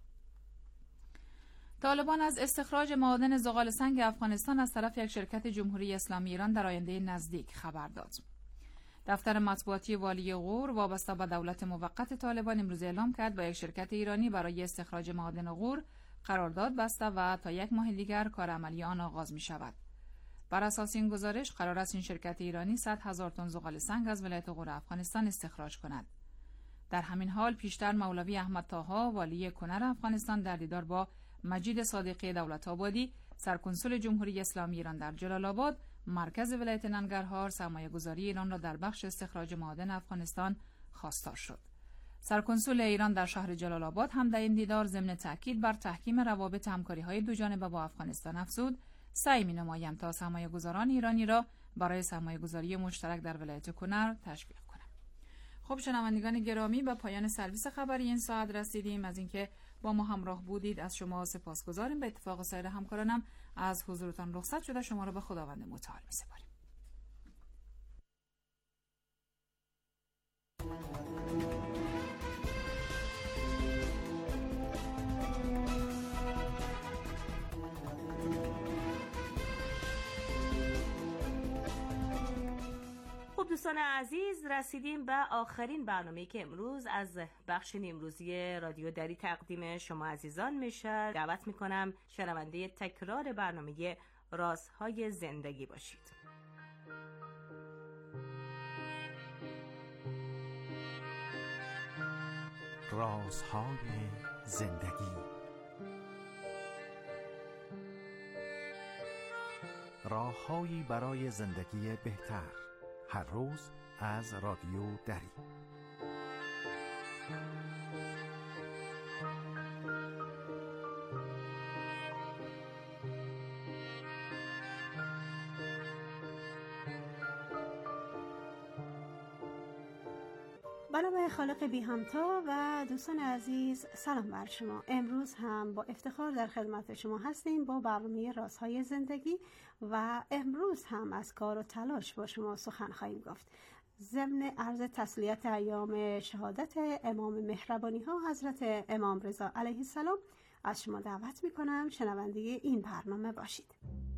طالبان از استخراج معادن زغال سنگ افغانستان از طرف یک شرکت جمهوری اسلامی ایران در آینده نزدیک خبر داد. دفتر مطبوعاتی والی غور وابسته به دولت موقت طالبان امروز اعلام کرد با یک شرکت ایرانی برای استخراج معادن غور قرارداد بسته و تا یک ماه دیگر کار عملی آن آغاز می شود. بر اساس این گزارش قرار است این شرکت ایرانی صد هزار تن زغال سنگ از ولایت غور افغانستان استخراج کند. در همین حال پیشتر مولوی احمد طاها والی کنر افغانستان در دیدار با مجید صادقی دولت‌آبادی سرکنسول جمهوری اسلامی ایران در جلال آباد مرکز ولایت ننگرهار سرمایه‌گذاری ایران را در بخش استخراج معادن افغانستان خواستار شد. سرکنسول ایران در شهر جلال آباد هم در این دیدار ضمن تاکید بر تحکیم روابط همکاری‌های دوجانبه با افغانستان افزود سعی می‌نمایم تا سرمایه‌گذاران ایرانی را برای سرمایه‌گذاری مشترک در ولایت کنر تشویق کنند. خب شنوندگان گرامی، به پایان سرویس خبری این ساعت رسیدیم. از اینکه با ما همراه بودید از شما سپاسگزاریم. به اتفاق سایر همکارانم از حضورتان رخصت شده شما را به خداوند متعال می‌سپاریم. خب دوستان عزیز، رسیدیم به آخرین برنامه‌ای که امروز از بخش نیمروزی رادیو دری تقدیم شما عزیزان میشه. دعوت میکنم شنونده تکرار برنامه رازهای زندگی باشید. رازهای زندگی، راههایی برای زندگی بهتر، هر روز از رادیو دری. بنابه خالق بی همتا و دوستان عزیز، سلام بر شما. امروز هم با افتخار در خدمت شما هستیم با برنامه رازهای زندگی و امروز هم از کار و تلاش با شما سخن خواهیم گفت. ضمن عرض تسلیت ایام شهادت امام مهربانی ها حضرت امام رضا علیه السلام از شما دعوت می کنم شنونده این برنامه باشید.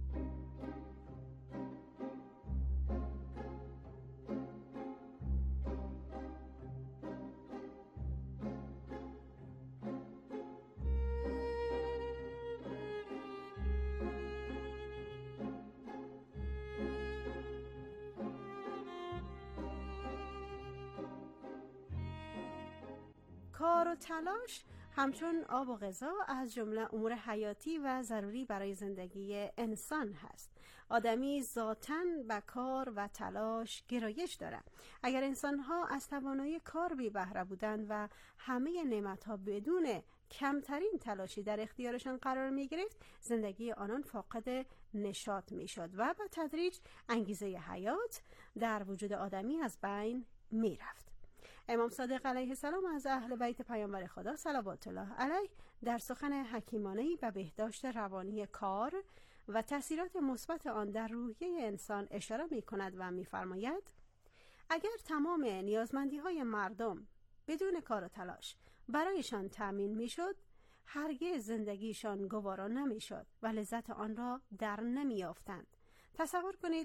کار و تلاش همچون آب و غذا از جمله امور حیاتی و ضروری برای زندگی انسان هست. آدمی ذاتاً به کار و تلاش گرایش دارد. اگر انسان‌ها از توانایی کار بی بهره بودند و همه نعمت‌ها بدون کمترین تلاشی در اختیارشان قرار می گرفت، زندگی آنان فاقد نشاط می شد و به تدریج انگیزه حیات در وجود آدمی از بین می رفت. امام صادق علیه السلام از اهل بیت پیامبر خدا صلوات الله علیه در سخن حکیمانه‌ای به بهداشت روانی کار و تأثیرات مثبت آن در روحیه انسان اشاره می کند و می فرماید اگر تمام نیازمندی‌های مردم بدون کار و تلاش برایشان تأمین می شد، هرگز زندگیشان گوارا نمی شد و لذت آن را در نمی یافتند. تصور کنید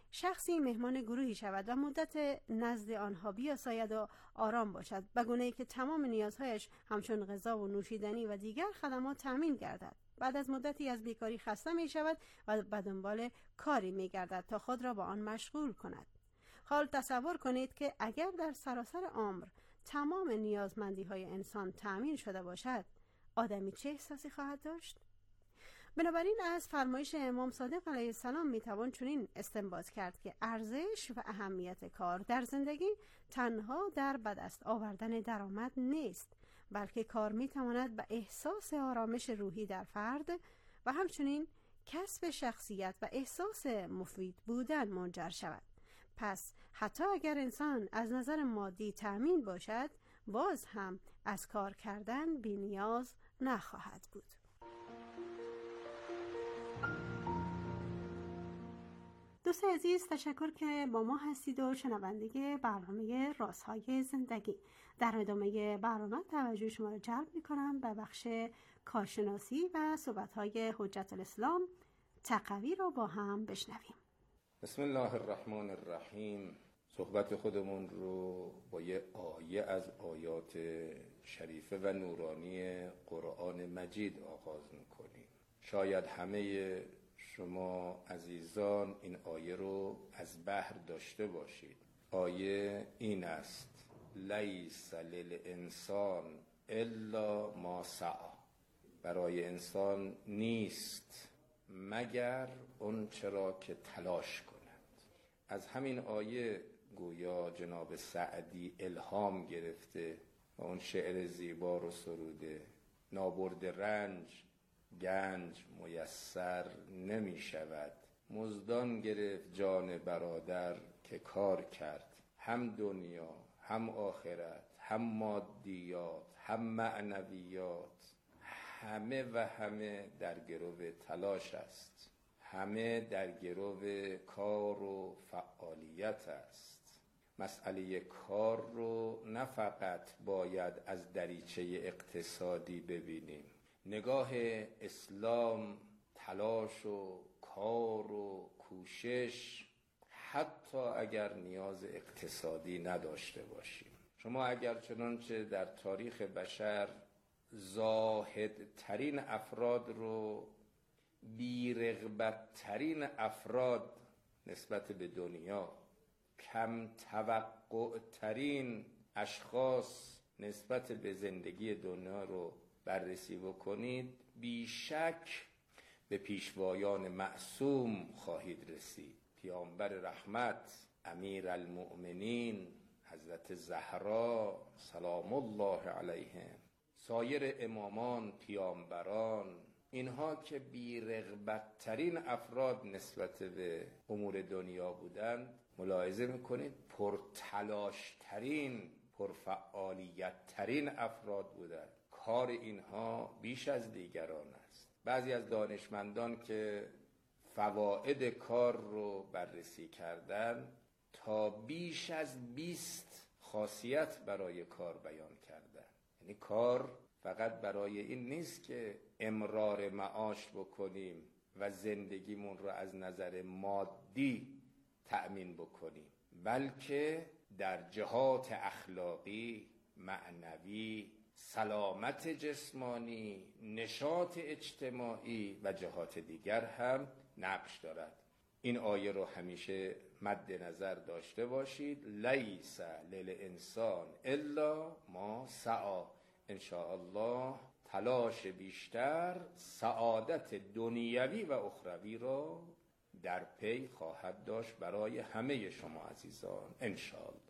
شخصی مهمان گروهی شود و مدت نزد آنها بیاساید و آرام باشد، به گونه‌ای که تمام نیازهایش همچون غذا و نوشیدنی و دیگر خدمات تامین گردد. بعد از مدتی از بیکاری خسته می شود و به دنبال کاری می گردد تا خود را با آن مشغول کند. حال تصور کنید که اگر در سراسر عمر تمام نیازمندی های انسان تامین شده باشد، آدمی چه احساسی خواهد داشت؟ بنابراین از فرمایش امام صادق علیه السلام میتوان چنین استنباط کرد که ارزش و اهمیت کار در زندگی تنها در به دست آوردن درآمد نیست، بلکه کار میتواند به احساس آرامش روحی در فرد و همچنین کسب شخصیت و احساس مفید بودن منجر شود. پس حتی اگر انسان از نظر مادی تأمین باشد، باز هم از کار کردن بی نیاز نخواهد بود. دوست عزیز، تشکر که با ما هستید و شنونده برنامه رازهای زندگی. در ادامه برنامه توجه شما را جلب می‌کنم به بخش کارشناسی و صحبت‌های حجت الاسلام تقوی را با هم بشنویم. بسم الله الرحمن الرحیم. صحبت خودمون رو با یه آیه از آیات شریفه و نورانی قرآن مجید آغاز می‌کنیم. شاید همه شما عزیزان این آیه رو از بحر داشته باشید. آیه این است: لیس للانسان الا ما سعی. برای انسان نیست مگر اون چرا که تلاش کند. از همین آیه گویا جناب سعدی الهام گرفته و اون شعر زیبا رو سروده: نابرد رنج گنج میسر نمی شود، مزدان گرفت جان برادر که کار کرد. هم دنیا هم آخرت هم مادیات هم معنویات، همه و همه در گرو تلاش است، همه در گرو کار و فعالیت است. مسئله کار رو نه فقط باید از دریچه اقتصادی ببینیم. نگاه اسلام تلاش و کار و کوشش حتی اگر نیاز اقتصادی نداشته باشیم. شما اگر چنانچه در تاریخ بشر زاهد ترین افراد رو بی رغبت ترین افراد نسبت به دنیا، کم توقع ترین اشخاص نسبت به زندگی دنیا رو بررسی بکنید، بیشک به پیشوایان معصوم خواهید رسید. پیامبر رحمت امیر المؤمنین حضرت زهرا سلام الله علیهم، سایر امامان پیامبران، اینها که بی رغبت ترین افراد نسبت به امور دنیا بودند، ملاحظه میکنید پرتلاش ترین پرفعالیت ترین افراد بودند. کار اینها بیش از دیگران است. بعضی از دانشمندان که فواید کار رو بررسی کردن تا بیش از بیست خاصیت برای کار بیان کردن. یعنی کار فقط برای این نیست که امرار معاش بکنیم و زندگیمون رو از نظر مادی تأمین بکنیم، بلکه در جهات اخلاقی، معنوی، سلامت جسمانی، نشاط اجتماعی و جهات دیگر هم نقش دارد. این آیه رو همیشه مد نظر داشته باشید: لیس للانسان الا ما سعی. انشاءالله تلاش بیشتر سعادت دنیوی و اخروی را در پی خواهد داشت برای همه شما عزیزان انشاءالله.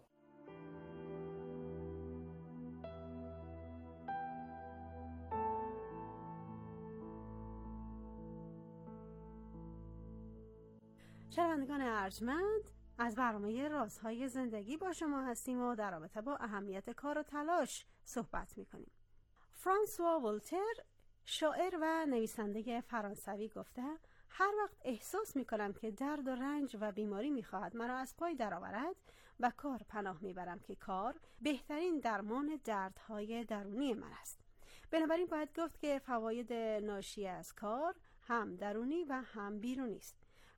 شنوندگان ارجمند، از برنامه رازهای زندگی با شما هستیم و در رابطه با اهمیت کار و تلاش صحبت میکنیم. فرانسوا ولتر، شاعر و نویسنده فرانسوی، گفته: هر وقت احساس میکنم که درد و رنج و بیماری میخواهد مرا از پای درآورد، و کار پناه میبرم که کار بهترین درمان دردهای درونی من است. بنابراین باید گفت که فواید ناشی از کار هم درونی و هم بیرونی است.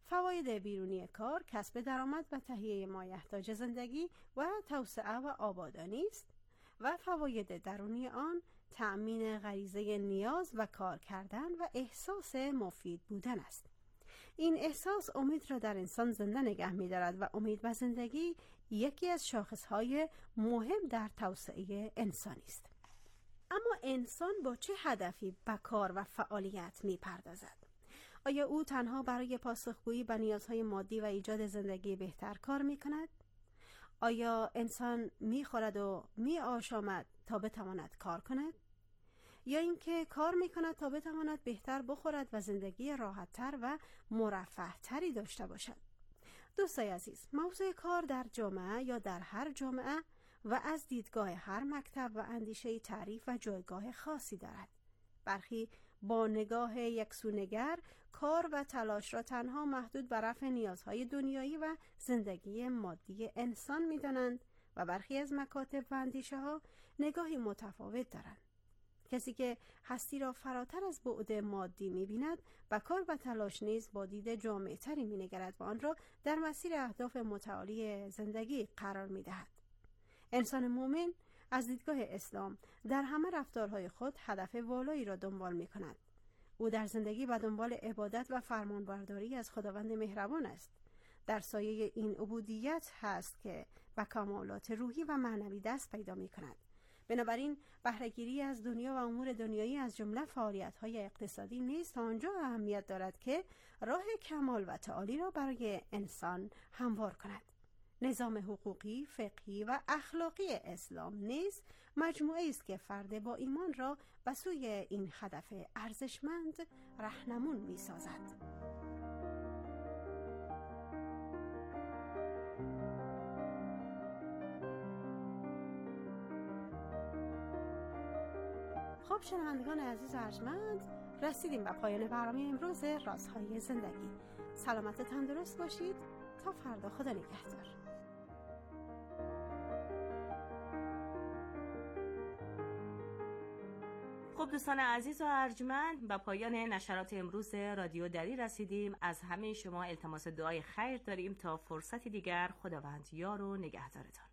فواید بیرونی کار کسب درآمد و تهیه مایحتاج زندگی و توسعه و آبادانی است و فواید درونی آن تأمین غریزه نیاز و کار کردن و احساس مفید بودن است. این احساس امید را در انسان زنده نگه می دارد و امید و زندگی یکی از شاخصهای مهم در توسعه انسانی است. اما انسان با چه هدفی به کار و فعالیت می پردازد؟ آیا او تنها برای پاسخگویی به نیازهای مادی و ایجاد زندگی بهتر کار می کند؟ آیا انسان می خورد و می آشامد تا بتواند کار کند؟ یا اینکه کار می کند تا بتواند بهتر بخورد و زندگی راحت‌تر و مرفه‌تری داشته باشد؟ دوستای عزیز، موضوع کار در جامعه یا در هر جامعه و از دیدگاه هر مکتب و اندیشه تعریف و جایگاه خاصی دارد. برخی با نگاه یکسونگر کار و تلاش را تنها محدود به رفع نیازهای دنیایی و زندگی مادی انسان می دانند و برخی از مکاتب و اندیشه ها نگاهی متفاوت دارند. کسی که هستی را فراتر از بعد مادی می بیند و کار و تلاش نیز با دید جامع تری می نگرد و آن را در مسیر اهداف متعالی زندگی قرار می دهد. انسان مومن از دیدگاه اسلام در همه رفتارهای خود هدف والایی را دنبال می کند. او در زندگی به دنبال عبادت و فرمانبرداری از خداوند مهربان است. در سایه این عبودیت هست که به کمالات روحی و معنوی دست پیدا می کند. بنابراین بهره‌گیری از دنیا و امور دنیایی از جمله فعالیت‌های اقتصادی نیز تا آنجا اهمیت دارد که راه کمال و تعالی را برای انسان هموار کند. نظام حقوقی، فقهی و اخلاقی اسلام نیز مجموعه است که فرد با ایمان را به سوی این هدف ارزشمند راهنمون می‌سازد. خب شنوندگان عزیز و ارجمند، رسیدیم به پایان برنامه امروز رازهای زندگی. سلامت و تندرست باشید تا فردا. خدا نگهدار. خب دوستان عزیز و ارجمند، به پایان نشرات امروز رادیو دری رسیدیم. از همه شما التماس دعای خیر داریم تا فرصتی دیگر. خداوند یار و نگهدارتان.